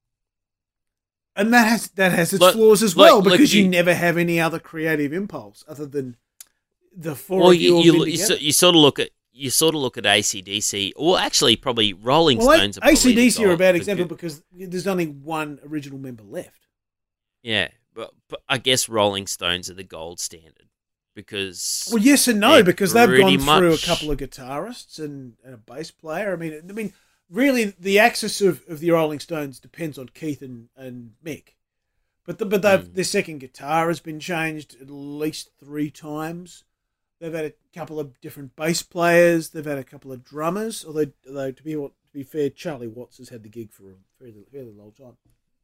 and that has that has its Like- flaws as like- well like because you, you- never have any other creative impulse other than the four Well, of you. you have you, been you, together. so- you sort of look at you sort of look at A C D C, or actually probably Rolling well, Stones. are probably A C D C the are a bad gold- example the- because there's only one original member left. Yeah, but, but I guess Rolling Stones are the gold standard because Well, yes and no, they're because they've gone pretty through much- a couple of guitarists and, and a bass player. I mean, I mean, really, the axis of, of the Rolling Stones depends on Keith and, and Mick. But the, but they've Mm. their second guitar has been changed at least three times. They've had a couple of different bass players. They've had a couple of drummers. Although, although to be to be fair, Charlie Watts has had the gig for a fairly, fairly long time.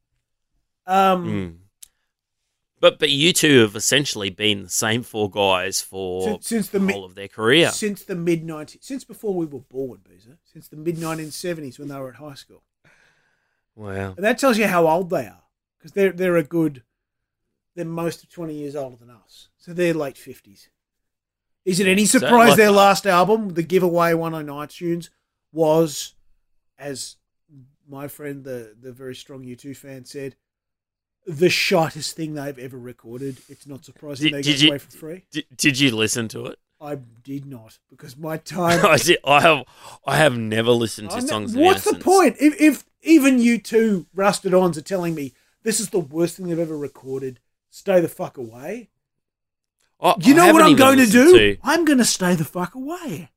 Um, Mm. But but you two have essentially been the same four guys for Since- since the the mi- whole of their career. since the mid nineties, since before we were born, Beezer, since the mid nineteen seventies when they were at high school. Wow. And that tells you how old they are, because they're they're a good, they're most of twenty years older than us, so they're late fifties. Is it any So, surprise like- their last album, the giveaway one on iTunes, was, as my friend, the the very strong U two fan said, the shittest thing they've ever recorded. It's not surprising Did- they did gave you- away for free. Did, did you listen to it? I did not, because my time. I did, I have I have never listened to I know- songs. of What's the Innocence. point? If, if even you two rusted ons are telling me this is the worst thing they've ever recorded, stay the fuck away. I, You I know what haven't I'm even going to listened do? I'm going to stay the fuck away.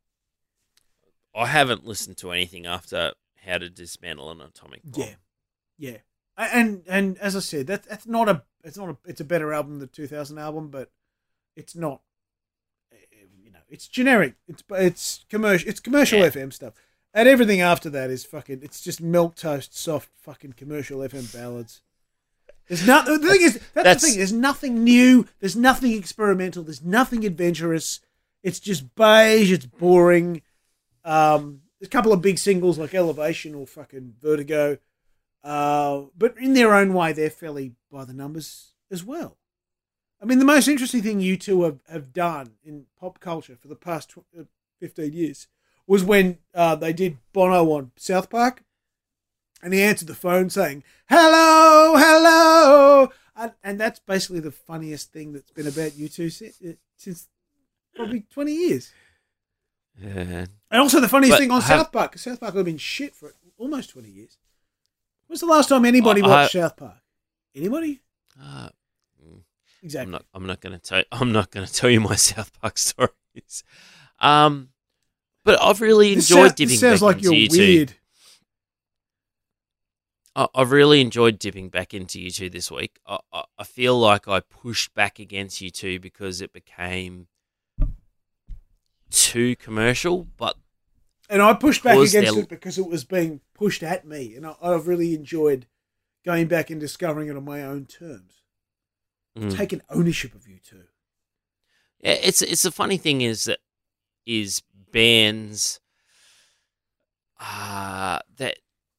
I haven't listened to anything after How to Dismantle an Atomic Bomb. Yeah, yeah. A- And and as I said, that that's not a it's not a it's a better album than the two thousand album, but it's not. eh, You know, it's generic. It's it's commercial. It's commercial Yeah. F M stuff. And everything after that is fucking. It's just milk toast, soft fucking commercial F M ballads. There's not. The thing is, that's, That's- the thing. There's nothing new. There's nothing experimental. There's nothing adventurous. It's just beige. It's boring. Um, there's a couple of big singles like Elevation or fucking Vertigo, uh, but in their own way, they're fairly by the numbers as well. I mean, the most interesting thing you two have, have done in pop culture for the past tw- uh, fifteen years was when uh, they did Bono on South Park. And he answered the phone saying, hello, hello. And, and that's basically the funniest thing that's been about you two since, since probably twenty years. Yeah. And also the funniest But thing on have- South Park, 'cause South Park have been shit for almost twenty years. When's the last time anybody I- watched I- South Park? Anybody? Uh, I'm Exactly. not. I'm not going to tell. I'm not going to tell you my South Park stories. Um, but I've really This enjoyed sou- this dipping sounds back like into you're you two. weird. I, I've really enjoyed dipping back into U two this week. I, I, I feel like I pushed back against U two because it became too commercial, but And I pushed back because against they're- it because it was being pushed at me, and I, I've really enjoyed going back and discovering it on my own terms. Mm. Taking ownership of U two. Yeah, it's it's the funny thing is that is bands uh that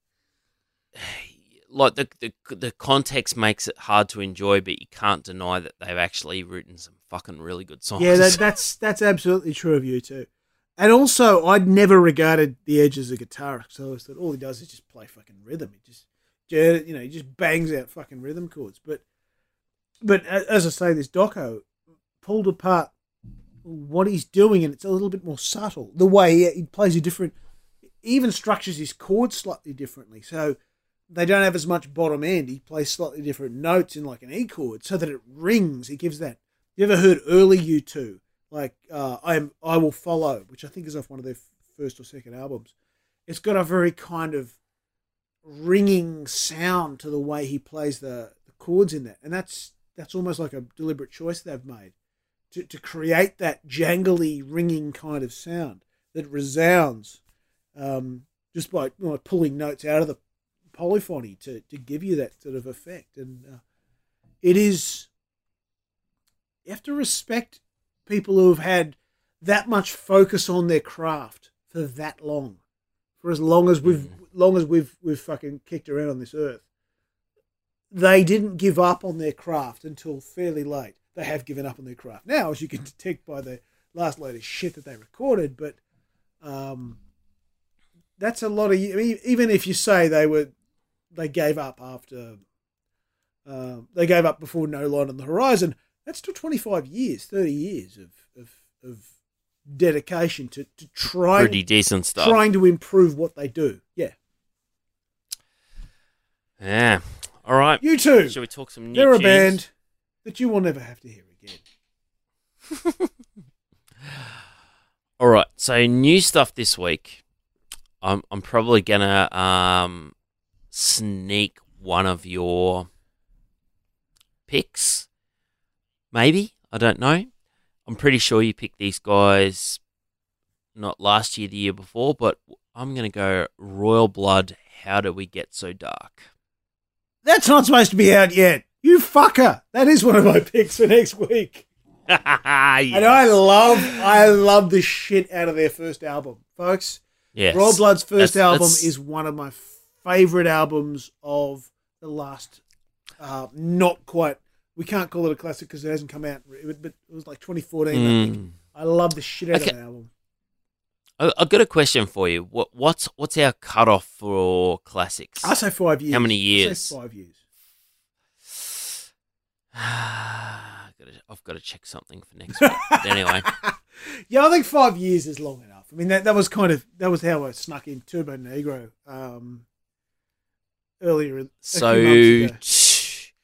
like the, the the context makes it hard to enjoy, but you can't deny that they've actually written some fucking really good songs. Yeah, that, that's that's absolutely true of U two. And also, I'd never regarded the Edge as a guitarist, so I always thought all he does is just play fucking rhythm. He just, you know, he just bangs out fucking rhythm chords. But, but as I say, this doco pulled apart what he's doing, and it's a little bit more subtle. The way he, he plays a different, he even structures his chords slightly differently, so they don't have as much bottom end. He plays slightly different notes in like an E chord, so that it rings. He gives that. You ever heard early U two? Like uh, I am, I Will Follow, which I think is off one of their first or second albums. It's got a very kind of ringing sound to the way he plays the, the chords in that, and that's that's almost like a deliberate choice they've made to to create that jangly, ringing kind of sound that resounds um, just by you know, pulling notes out of the polyphony to to give you that sort of effect. And uh, it is, you have to respect people who have had that much focus on their craft for that long, for as long as we've long as we've we've fucking kicked around on this earth. They didn't give up on their craft until fairly late. They have given up on their craft now, as you can detect by the last latest shit that they recorded. But um, that's a lot of. I mean, even if you say they were, they gave up after, uh, they gave up before No Line on the Horizon. That's still twenty-five years, thirty years of of, of dedication to, to trying, pretty decent stuff. trying to improve what they do. Yeah. Yeah. All right. U two. Shall we talk some new They're a tunes? band that you will never have to hear again. All right. So new stuff this week. I'm I'm probably gonna um sneak one of your picks. Maybe. I don't know. I'm pretty sure you picked these guys not last year, the year before, but I'm going to go Royal Blood, How Do We Get So Dark? That's not supposed to be out yet. You fucker. That is one of my picks for next week. Yes. And I love, I love the shit out of their first album, folks. Yes. Royal Blood's first That's- album that's- is one of my favorite albums of the last, uh, not quite, we can't call it a classic because it hasn't come out, but it was like twenty fourteen, I think. Mm. I love the shit out Okay. of that album. I, I've got a question for you. What what's what's our cutoff for classics? I say five years. How many I years? say five years. I've got to- I've got to check something for next week. But anyway, Yeah, I think five years is long enough. I mean, that, that was kind of, that was how I snuck in Turbo Negro um, earlier. a so few months ago. t-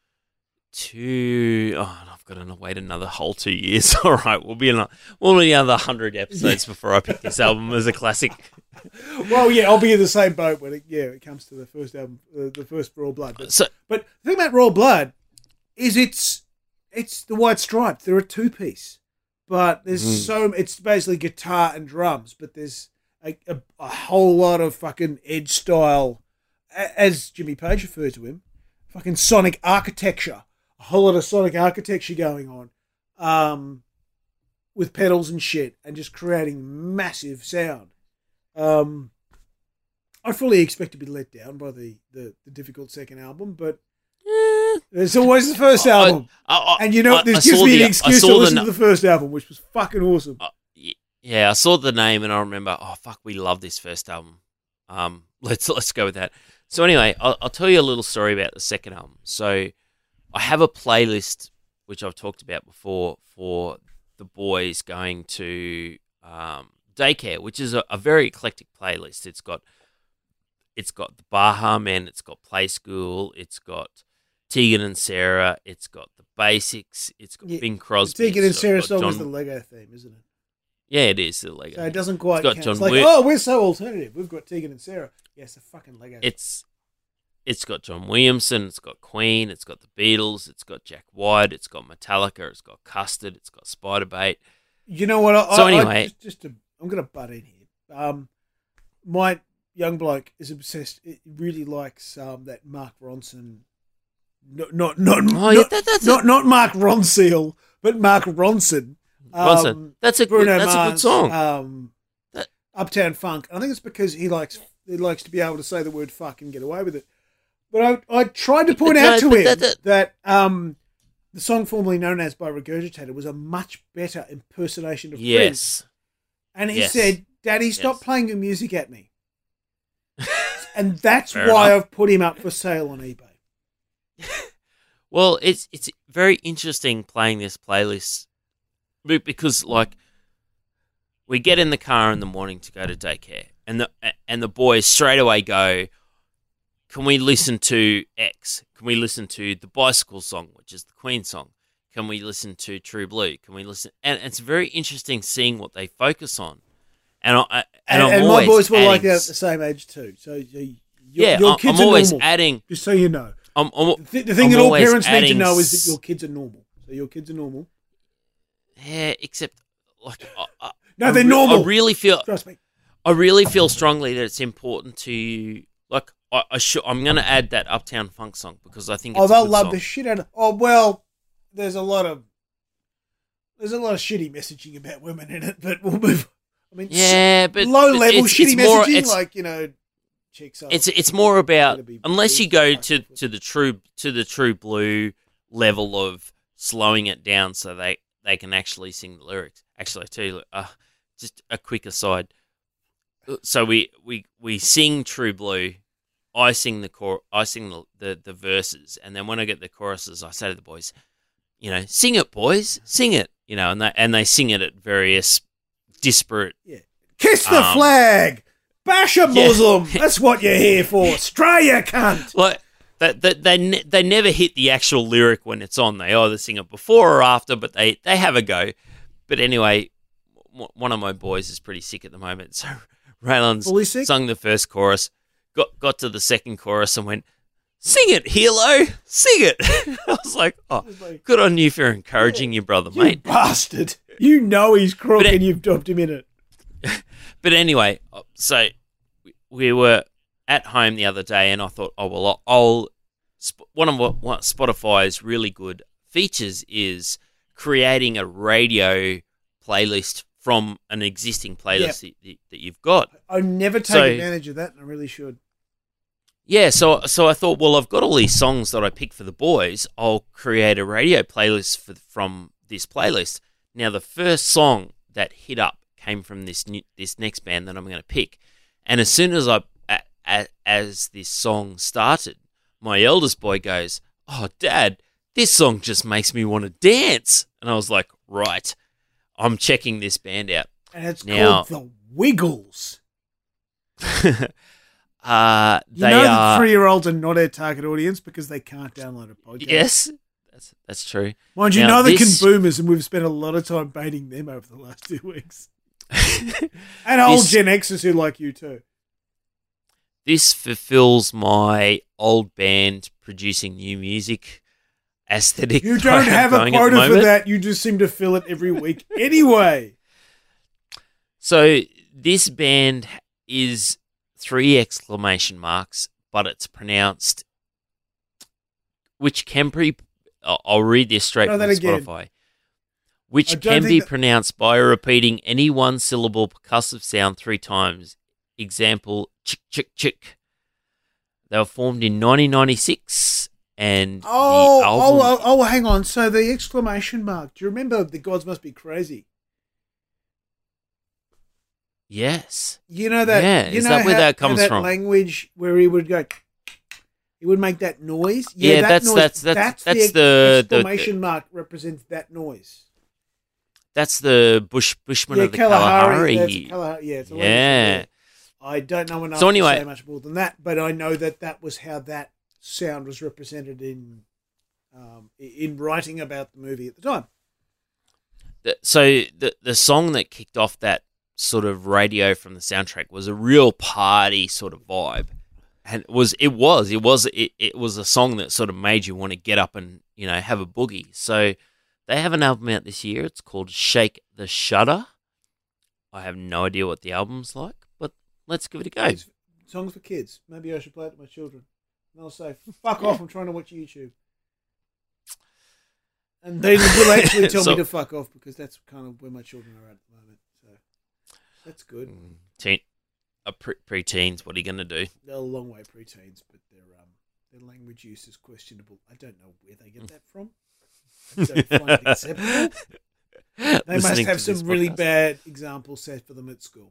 two. Oh, I've got to wait another whole two years. All right, we'll be another, we'll be another hundred episodes before I pick this album as a classic. Well, yeah, I'll be in the same boat when it, yeah, it comes to the first album, uh, the first Royal Blood. But, So but the thing about Royal Blood is it's it's the White Stripes. They're a two piece, but there's Mhm. so it's basically guitar and drums, but there's a, a, a whole lot of fucking Edge style, a- as Jimmy Page referred to him, fucking sonic architecture. A whole lot of sonic architecture going on, um, with pedals and shit, and just creating massive sound. Um, I fully expect to be let down by the, the, the difficult second album, but eh, it's always the first I- album. I, I, and you know, I- this I gives saw me the- an I excuse saw to the listen nu- to the first album, which was fucking awesome. Uh, y- yeah, I saw the name and I remember. Oh fuck, we love this first album. Um, let's let's go with that. So anyway, I'll, I'll tell you a little story about the second album. So I have a playlist which I've talked about before for the boys going to um, daycare, which is a, a very eclectic playlist. It's got it's got the Baha Men, it's got Play School, it's got Tegan and Sarah, it's got the Basics, it's got Yeah, Bing Crosby. Tegan and it's got- Sarah's got song is John- the Lego theme, isn't it? Yeah, it is the Lego. So it doesn't quite got count. John It's like, Wick. oh, we're so alternative. We've got Tegan and Sarah. Yes, a fucking Lego. It's it's got John Williamson, it's got Queen, it's got the Beatles, it's got Jack White, it's got Metallica, it's got Custard, it's got Spiderbait. You know what? I, So I, anyway- I, just, just to, I'm going to butt in here. Um, my young bloke is obsessed. He really likes um, that Mark Ronson. Not not not Oh, yeah, not, that- that's a- not, not Mark Ronseal, but Mark Ronson. Ronson. Um, That's a good, Bruno that's a good Mars, song. Um, That- Uptown Funk. I think it's because he likes he likes to be able to say the word "fuck" and get away with it. But I I tried to point But out no, to but him that- that, that- um the song formerly known as by Regurgitator was a much better impersonation of Prince. Yes. And he Yes. said, "Daddy, stop Yes. playing your music at me." And that's Fair why enough. I've put him up for sale on eBay. Well, it's it's very interesting playing this playlist be- because, like, we get in the car in the morning to go to daycare, and the and the boys straight away go, "Can we listen to X? Can we listen to the Bicycle song, which is the Queen song? Can we listen to True Blue? Can we listen?" And it's very interesting seeing what they focus on. And I and, And, I'm and my always boys were like adding- that at the same age too. So you, your, yeah, your I- kids I'm are always normal. adding. Just so you know, I'm, I'm, the, th- the thing I'm that all always parents need to adding know is s- that your kids are normal. So your kids are normal. Yeah, except like I, I, No, I they're re- normal. I really feel Trust me. I really feel strongly that it's important to like I, I sh- I'm going to add that Uptown Funk song because I think it's Oh, a they'll good love song. the shit out of. Oh well, there's a lot of there's a lot of shitty messaging about women in it, but we'll move. I mean, Yeah, but low but level it's, shitty it's more, messaging, it's, like you know, chicks. Are, it's it's more about gotta be unless you really go to, fucked to the true to the true blue level of slowing it down so they, they can actually sing the lyrics. Actually, I tell you, uh, just a quick aside. So we, we, we sing True Blue. I sing the cor- I sing the, the, the verses, and then when I get the choruses, I say to the boys, you know, sing it, boys, sing it, you know, and they and they sing it at various disparate. Kiss the um, flag, bash a yeah. Muslim. That's what you're here for. Stray you cunt. Like that, that they ne- they never hit the actual lyric when it's on. They either sing it before or after, but they, they have a go. But anyway, w- one of my boys is pretty sick at the moment, so Raylan's Fully sick? sung the first chorus, got got to the second chorus, and went, "Sing it, Hilo, sing it." I was like, "Oh, was like, good on you for encouraging your brother, You mate." bastard. You know he's crook But it- and you've dropped him in it. But anyway, so we were at home the other day, and I thought, oh well, I'll, I'll sp- one of what, what Spotify's really good features is creating a radio playlist from an existing playlist that, that you've got. I never take So- advantage of that, and I really should. Yeah, so so I thought, well, I've got all these songs that I picked for the boys. I'll create a radio playlist for, from this playlist. Now, the first song that hit up came from this new, this next band that I'm going to pick, and as soon as I a, a, as this song started, my eldest boy goes, "Oh, Dad, this song just makes me want to dance," and I was like, "Right, I'm checking this band out." And it's Now- called The Wiggles. uh, You they know that are three-year-olds are not our target audience because they can't download a podcast. yes, that's that's true. Mind you, Now, neither this- can boomers, and we've spent a lot of time baiting them over the last two weeks. And old This- Gen Xers who like you too. This fulfills my old band producing new music aesthetic. You that don't I have a going at the quota for moment. that. You just seem to fill it every week anyway. So this band is three exclamation marks, but it's pronounced, which can be. I'll I'll read this straight Try from that again. Spotify. I Which don't can think be that- pronounced by repeating any one syllable percussive sound three times. Example: chick chick chick. They were formed in nineteen ninety-six, and Oh, the oh, album. oh, oh, hang on. So the exclamation mark. Do you remember The Gods Must Be Crazy? Yes. You know that. Yeah, you is know that where how- that how comes that from? language where he would go. He would make that noise. Yeah, that that's- noise, that's- that's- that's the, the- the- exclamation mark represents that noise. That's the Bush Bushman yeah, of the Kalahari. Kalahari. That's Kalahari. Yeah, it's a language Yeah. there. I don't know enough So anyway- to say much more than that, but I know that that was how that sound was represented in um, in writing about the movie at the time. The- So the the song that kicked off that sort of radio from the soundtrack was a real party sort of vibe, and it was it was it was it, it was a song that sort of made you want to get up and, you know, have a boogie. So they have an album out this year. It's called Shake the Shudder. I have no idea what the album's like, but let's give it a go. It's songs for kids. Maybe I should play it to my children. And they'll say, "Fuck off! I'm trying to watch YouTube." And they will actually tell So- me to fuck off because that's kind of where my children are at the moment. So that's good. Teen, a pre- pre-teens, what are you going to do? They're a long way preteens, but their um their language use is questionable. I don't know where they get that from. I don't find it acceptable. They must Listening have to this some really podcast. bad examples set for them at school.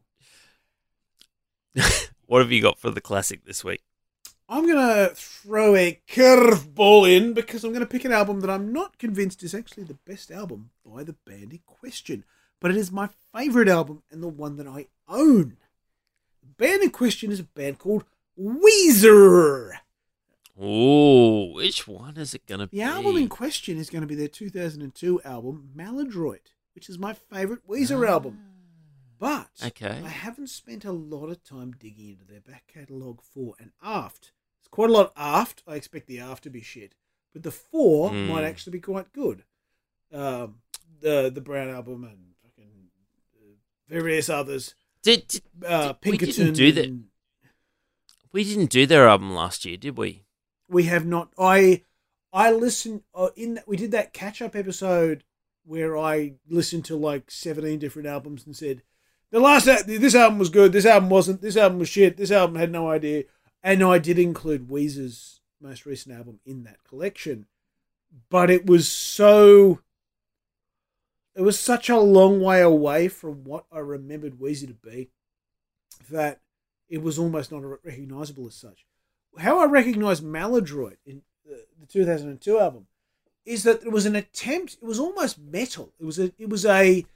What have you got for the classic this week? I'm going to throw a curveball in because I'm going to pick an album that I'm not convinced is actually the best album by the band in question. But it is my favourite album and the one that I own. The band in question is a band called Weezer. Ooh, which one is it going to be? The album in question is going to be their two thousand two album, Maladroit, which is my favourite Weezer album. But Okay. I haven't spent a lot of time digging into their back catalogue fore and aft. It's quite a lot aft. I expect the aft to be shit. But the fore Mm. might actually be quite good. Um, the the Brown album and fucking uh, various others. Did, did Uh, Did- we Pinkerton. didn't do that. and- we didn't do their album last year, did we? We have not. I I listened uh, in that we did that catch up episode where I listened to like seventeen different albums and said the last al- this album was good, this album wasn't, this album was shit, this album had no idea, and I did include Weezer's most recent album in that collection, but it was so it was such a long way away from what I remembered Weezer to be that it was almost not recognizable as such. How I recognise Maladroit in the, the two thousand two album is that it was an attempt. It was almost metal. It was a. It was a.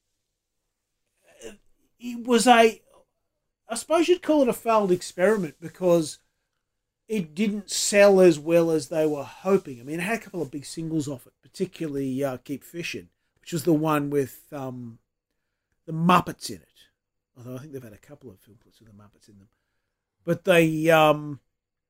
It was a. I suppose you'd call it a failed experiment because it didn't sell as well as they were hoping. I mean, it had a couple of big singles off it, particularly uh, "Keep Fishing," which was the one with um, the Muppets in it. Although I think they've had a couple of film clips with the Muppets in them, but they. Um,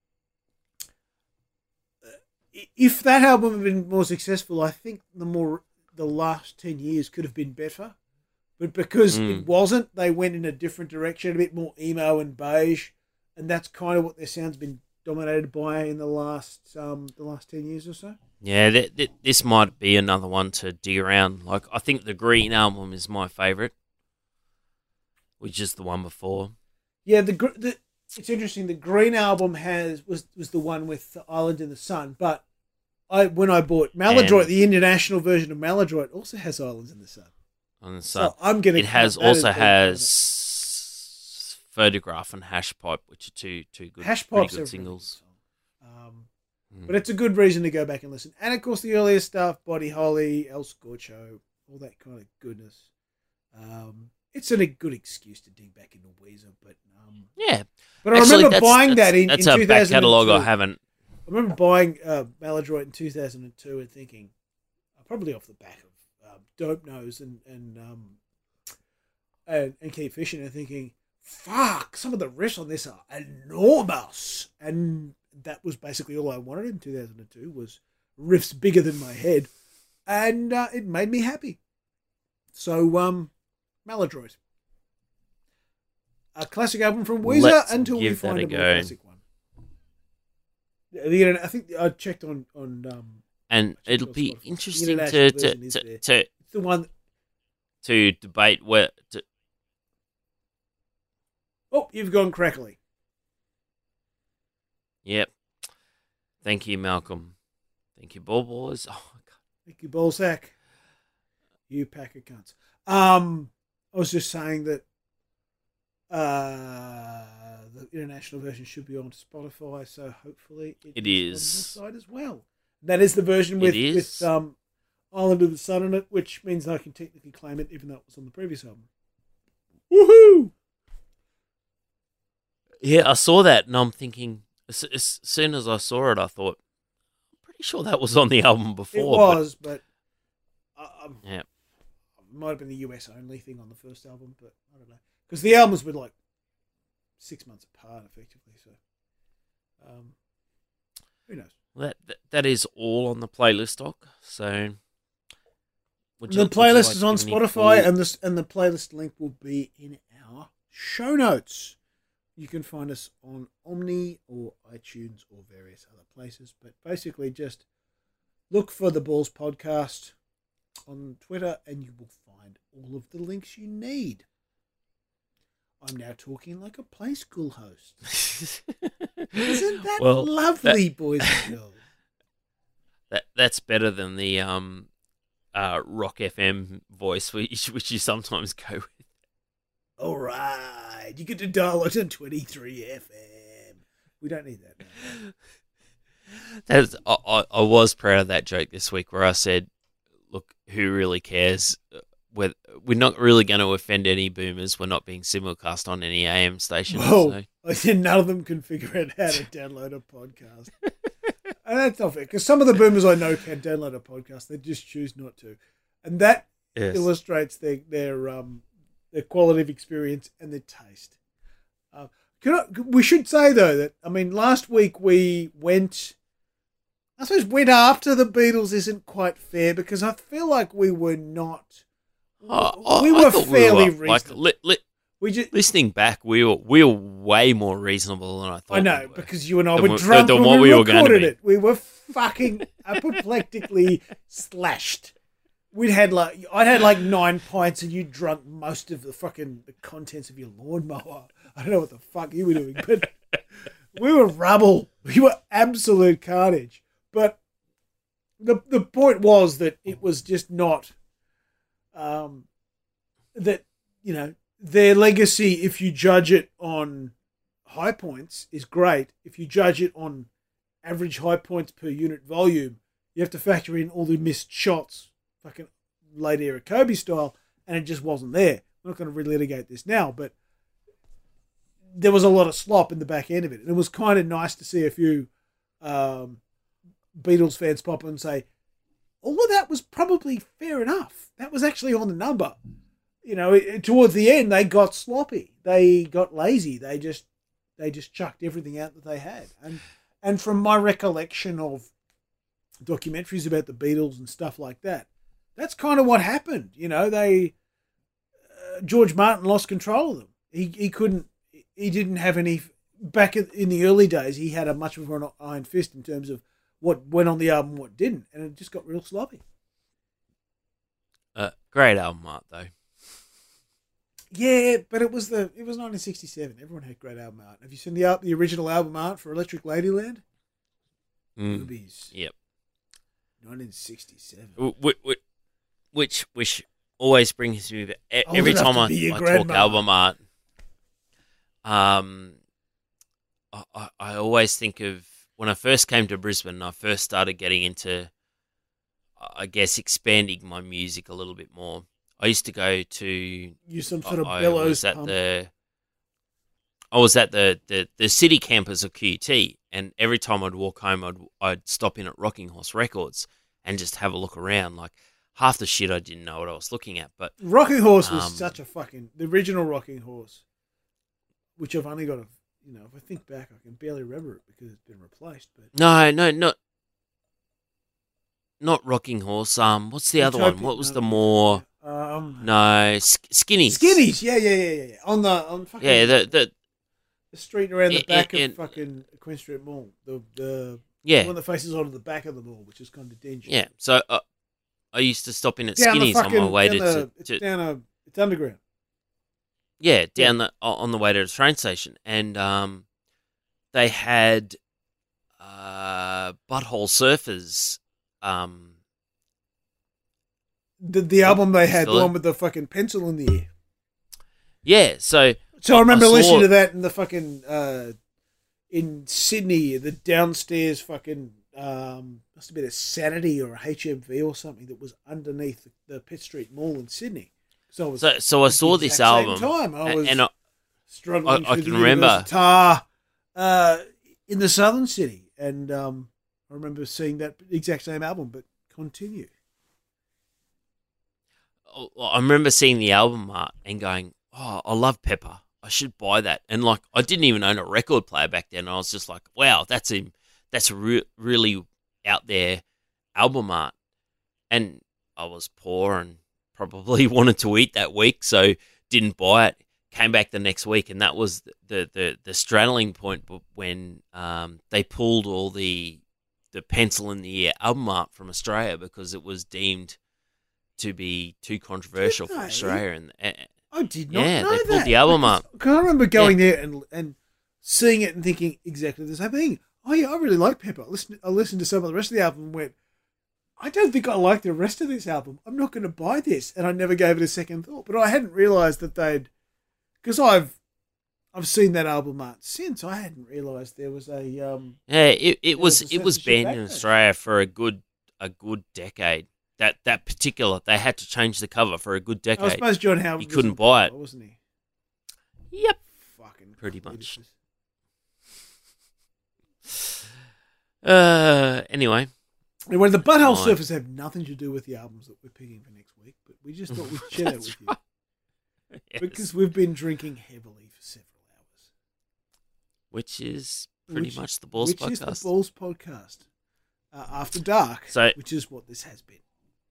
If that album had been more successful, I think the more the last ten years could have been better. But because Mm. it wasn't, they went in a different direction, a bit more emo and beige, and that's kind of what their sound's been dominated by in the last um, the last ten years or so. Yeah, th- th- this might be another one to dig around. Like, I think the Green album is my favourite, which is the one before. Yeah, the, gr- the it's interesting. The Green album has was was the one with the Island in the Sun, but I when I bought Maladroit, And- the international version of Maladroit also has Islands in the Sun. On the sun. So I'm gonna. It has count that as also being part of it. has Photograph and Hash Pipe, which are two two good, Hash pretty Pipes good are a really singles. good song. Um, Mm. but it's a good reason to go back and listen. And of course, the earlier stuff, Body Holly, El Scorcho, all that kind of goodness. Um, it's a good excuse to dig back into Weezer. But um, Yeah, but I Actually, remember that's- buying that's- that in, That's in a back two thousand two. catalogue I haven't. I remember buying uh, Maladroit in two thousand two and thinking, uh, probably off the back of um, Dope Nose and and, um, and and Keep Fishing, and thinking, fuck, some of the riffs on this are enormous. And that was basically all I wanted in two thousand two was riffs bigger than my head, and uh, it made me happy. So, um, Maladroit. A classic album from Weezer Let's until we give that find a a more go. classic one. Yeah, the internet, I think I checked on on um, And Check it'll out be Spotify. interesting International to to, version is to, there. to it's the one. to debate where. To, Oh, you've gone crackly. yep. Thank you, Malcolm. Thank you, Ball Boys. Oh, God. Thank you, Ballsack. You pack of cunts. Um, I was just saying that uh, the international version should be on Spotify, so hopefully It is is. on the side as well. That is the version It with is. with um, Island of the Sun on it, which means I can technically claim it, even though it was on the previous album. Woohoo! Yeah, I saw that and I'm thinking, as, as soon as I saw it, I thought, I'm pretty sure that was on the album before. It was, but, but um, Yeah. it might have been the U S only thing on the first album, but I don't know. Because the albums were like six months apart, effectively. So Um, who knows? Well, that, that that is all on the playlist, Doc. So would The would playlist like is to on give any Spotify, full- and this and the playlist link will be in our show notes. You can find us on Omni or iTunes or various other places, but basically just look for the Balls Podcast on Twitter, and you will find all of the links you need. I'm now talking like a play school host. Isn't that Well, lovely, that- boys and girls? that that's better than the um uh Rock F M voice which which you sometimes go with. All right, you get to dial it on twenty-three F M. We don't need that. No. That's, I, I I was proud of that joke this week where I said, "Look, who really cares? We're we're not really going to offend any boomers. We're not being simulcast on any A M station." Whoa, So. I said none of them can figure out how to download a podcast. And that's not fair, because some of the boomers I know can download a podcast. They just choose not to. And that Yes. illustrates their their um their quality of experience and their taste. Uh, can I, we should say though that I mean last week we went. I suppose went after the Beatles isn't quite fair because I feel like we were not. Oh, oh, we I were thought fairly we were, like, reasonable. li- li- we just. listening back, we were we were way more reasonable than I thought. I know we were. because you and I Than were we- drunk than when what we, we were gonna recorded be. it. We were fucking apoplectically slashed. We'd had like I'd had like nine pints and you drunk most of the fucking the contents of your lawnmower. I don't know what the fuck you were doing, but we were rubble. We were absolute carnage. But the the point was that it was just not um that you know their legacy, if you judge it on high points, is great. If you judge it on average high points per unit volume, you have to factor in all the missed shots, fucking late era Kobe style, and it just wasn't there. I'm not going to relitigate this now, but there was a lot of slop in the back end of it. And it was kind of nice to see a few um, Beatles fans pop up and say, all of that was probably fair enough. That was actually on the number. You know, it, towards the end, they got sloppy. They got lazy. They just they just chucked everything out that they had. And and from my recollection of documentaries about the Beatles and stuff like that, that's kind of what happened. You know, they uh, George Martin lost control of them. He he couldn't. He didn't have any. Back in the early days, he had a much of an iron fist in terms of what went on the album, and what didn't, and it just got real sloppy. Uh, great album art though. Yeah, but it was the it was nineteen sixty-seven. Everyone had great album art. Have you seen the al- the original album art for Electric Ladyland? Mm. Movies. Yep. nineteen sixty-seven. Which, which which always brings me back. E- Old every enough time to I, be your I talk grandmother. album art. Um, I, I I always think of when I first came to Brisbane. And I first started getting into, I guess, expanding my music a little bit more. I used to go to. Use some sort of I bellows was at pump. the. I was at the, the, the city campus of Q T, and every time I'd walk home, I'd I'd stop in at Rocking Horse Records and just have a look around. Like half the shit I didn't know what I was looking at, but Rocking Horse was um, such a fucking the original Rocking Horse, which I've only got a you know if I think back I can barely remember it because it's been replaced. But no, no, not not Rocking Horse. Um, what's the other one? Utopia- What was no, the more? um No, sk- Skinnies. Skinnies? Yeah, yeah, yeah, yeah, yeah. On the on fucking Yeah, the the the street around the It- back it- of it- fucking Queen Street Mall, the the yeah, one that faces onto the back of the mall, which is kind of dingy. yeah. So uh, I used to stop in at down the Skinnies on fucking, my way down to, the, to, it's to down a it's underground. yeah down the on the way to the train station, and um, they had uh Butthole Surfers. Um, The the album they had, the Still- one with the fucking pencil in the ear. yeah. So So I remember I saw- listening to that in the fucking uh, in Sydney, the downstairs fucking um, must have been a Sanity or a H M V or something that was underneath the, the Pitt Street Mall in Sydney. So I was so so I at the saw this exact same album, time. I a- was and I, struggling I- I through can the remember. Universal Tar uh, in the southern city, and um, I remember seeing that exact same album. But continue. I remember seeing the album art and going, "Oh, I love Pepper. I I should buy that. And like, I didn't even own a record player back then. I was just like, wow, that's him. That's re- really out there album art. And I was poor and probably wanted to eat that week, so didn't buy it. Came back the next week, and that was the the, the straddling point when um, they pulled all the the pencil in the ear album art from Australia because it was deemed to be too controversial for Australia. And, and I did not yeah, know they that. pulled the album art. Because I remember going Yeah. there and and seeing it and thinking exactly the same thing. Oh yeah, I really like Pepper. I listened, I listened to some of the rest of the album and went, I don't think I like the rest of this album. I'm not going to buy this. And I never gave it a second thought. But I hadn't realised that they'd... Because I've I've seen that album art since. I hadn't realised there was a... Um, Yeah, it, it was was a it was censorship banned in backlash. Australia for a good a good decade. That that particular, they had to change the cover for a good I decade. suppose John Howard You was couldn't on buy cover, it. wasn't he? Yep, Fucking pretty fetuses. much. Uh, anyway, Anyway, the Butthole Fine. Surfers have nothing to do with the albums that we're picking for next week, but we just thought we'd share that That's with you. right. Yes. Because we've been drinking heavily for several hours. which is pretty Which- much the Balls which podcast. is the Balls podcast. Uh, After Dark, So- which is what this has been.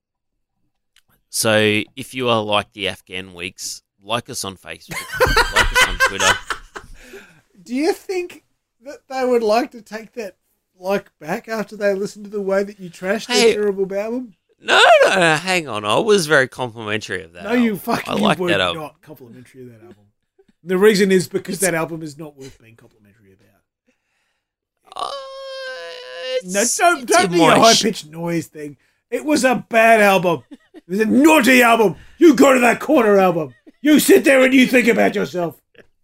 So if you are like the Afghan Weeks, like us on Facebook, like us on Twitter. Do you think that they would like to take that like back after they listen to the way that you trashed Hey. their terrible album? No, no, no, hang on. I was very complimentary of that. No, you album. fucking I like were that album. not complimentary of that album. The reason is because that album is not worth being complimentary about. Uh, No, it's- don't, it's don't in do my your high sh- pitched noise thing. It was a bad album. It was a naughty album. You go to that corner album. You sit there and you think about yourself.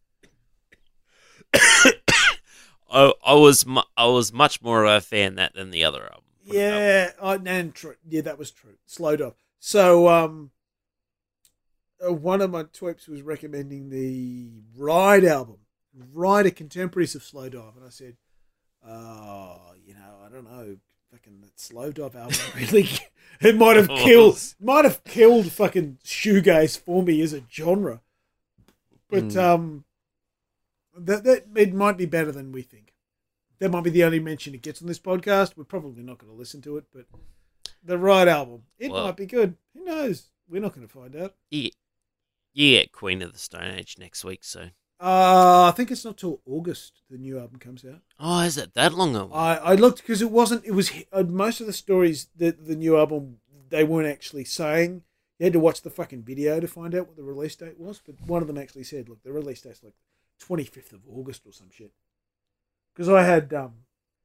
I, I was mu- I was much more of a fan of that than the other album. Put it that way. Yeah, I, and true. Yeah, that was true. Slow Dive. So, um, uh, one of my tweets was recommending the Ride album, Ride, a contemporaries of Slow Dive, and I said, "Oh, you know, I don't know, fucking that Slow Dive album really, it might have killed, might have killed fucking shoegaze for me as a genre, but Mm. um, that that it might be better than we think." That might be the only mention it gets on this podcast. We're probably not going to listen to it, but the Ride album, it Well- might be good. Who knows? We're not going to find out. You, you get Queen of the Stone Age next week, so. Uh, I think it's not till August the new album comes out. Oh, is it that long ago? I, I looked because it wasn't. It was uh, most of the stories that the new album they weren't actually saying. You had to watch the fucking video to find out what the release date was. But one of them actually said, "Look, the release date's like twenty-fifth of August or some shit." Because I had, um,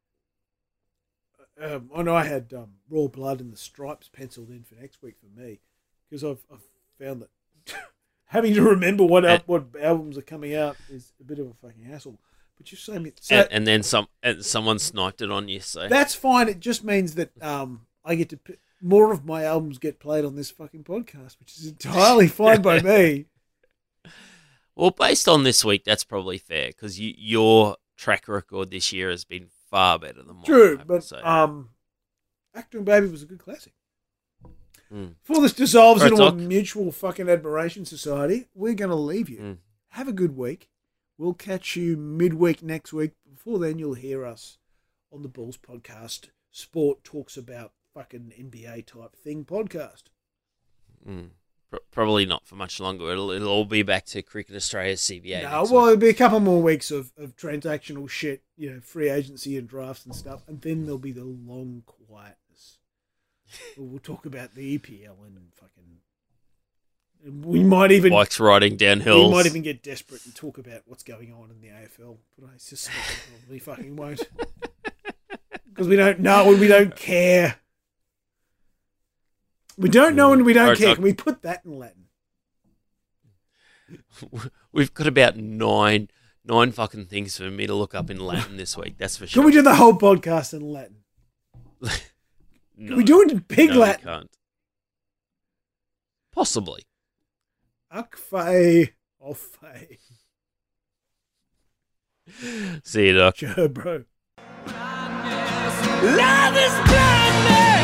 um, I know I had um, Raw Blood and the Stripes penciled in for next week for me, because I've, I've found that having to remember what al- what albums are coming out is a bit of a fucking hassle. But you say me, so and, and then some, and someone sniped it on you, so. that's fine. It just means that um, I get to p- more of my albums get played on this fucking podcast, which is entirely fine by me. Well, based on this week, that's probably fair, because you, your track record this year has been far better than mine. I True, have to but say. um, Acting Baby was a good classic. Mm. Before this dissolves Alright, into a Doc. mutual fucking admiration society, we're going to leave you. Mm. Have a good week. We'll catch you midweek next week. Before then, you'll hear us on the Bulls podcast, Sport Talks About fucking N B A type thing podcast. Mm. Pro- Probably not for much longer. It'll it'll all be back to Cricket Australia's C B A. No, next well, week. it'll be a couple more weeks of, of transactional shit, you know, free agency and drafts and stuff, and then there'll be the long quietness. We'll talk about the E P L and fucking. And we might even Bikes riding down we hills. might even get desperate and talk about what's going on in the A F L, but I suspect we probably fucking won't because we don't know and we don't care. We don't know and we don't Alright, care. Doc. Can we put that in Latin? We've got about nine nine fucking things for me to look up in Latin this week. That's for sure. Can we do the whole podcast in Latin? No, Can we do it in Pig no, Latin? We can't. Possibly. Akfei Ofei. See you, Doc. Sure, bro. Love is blindness.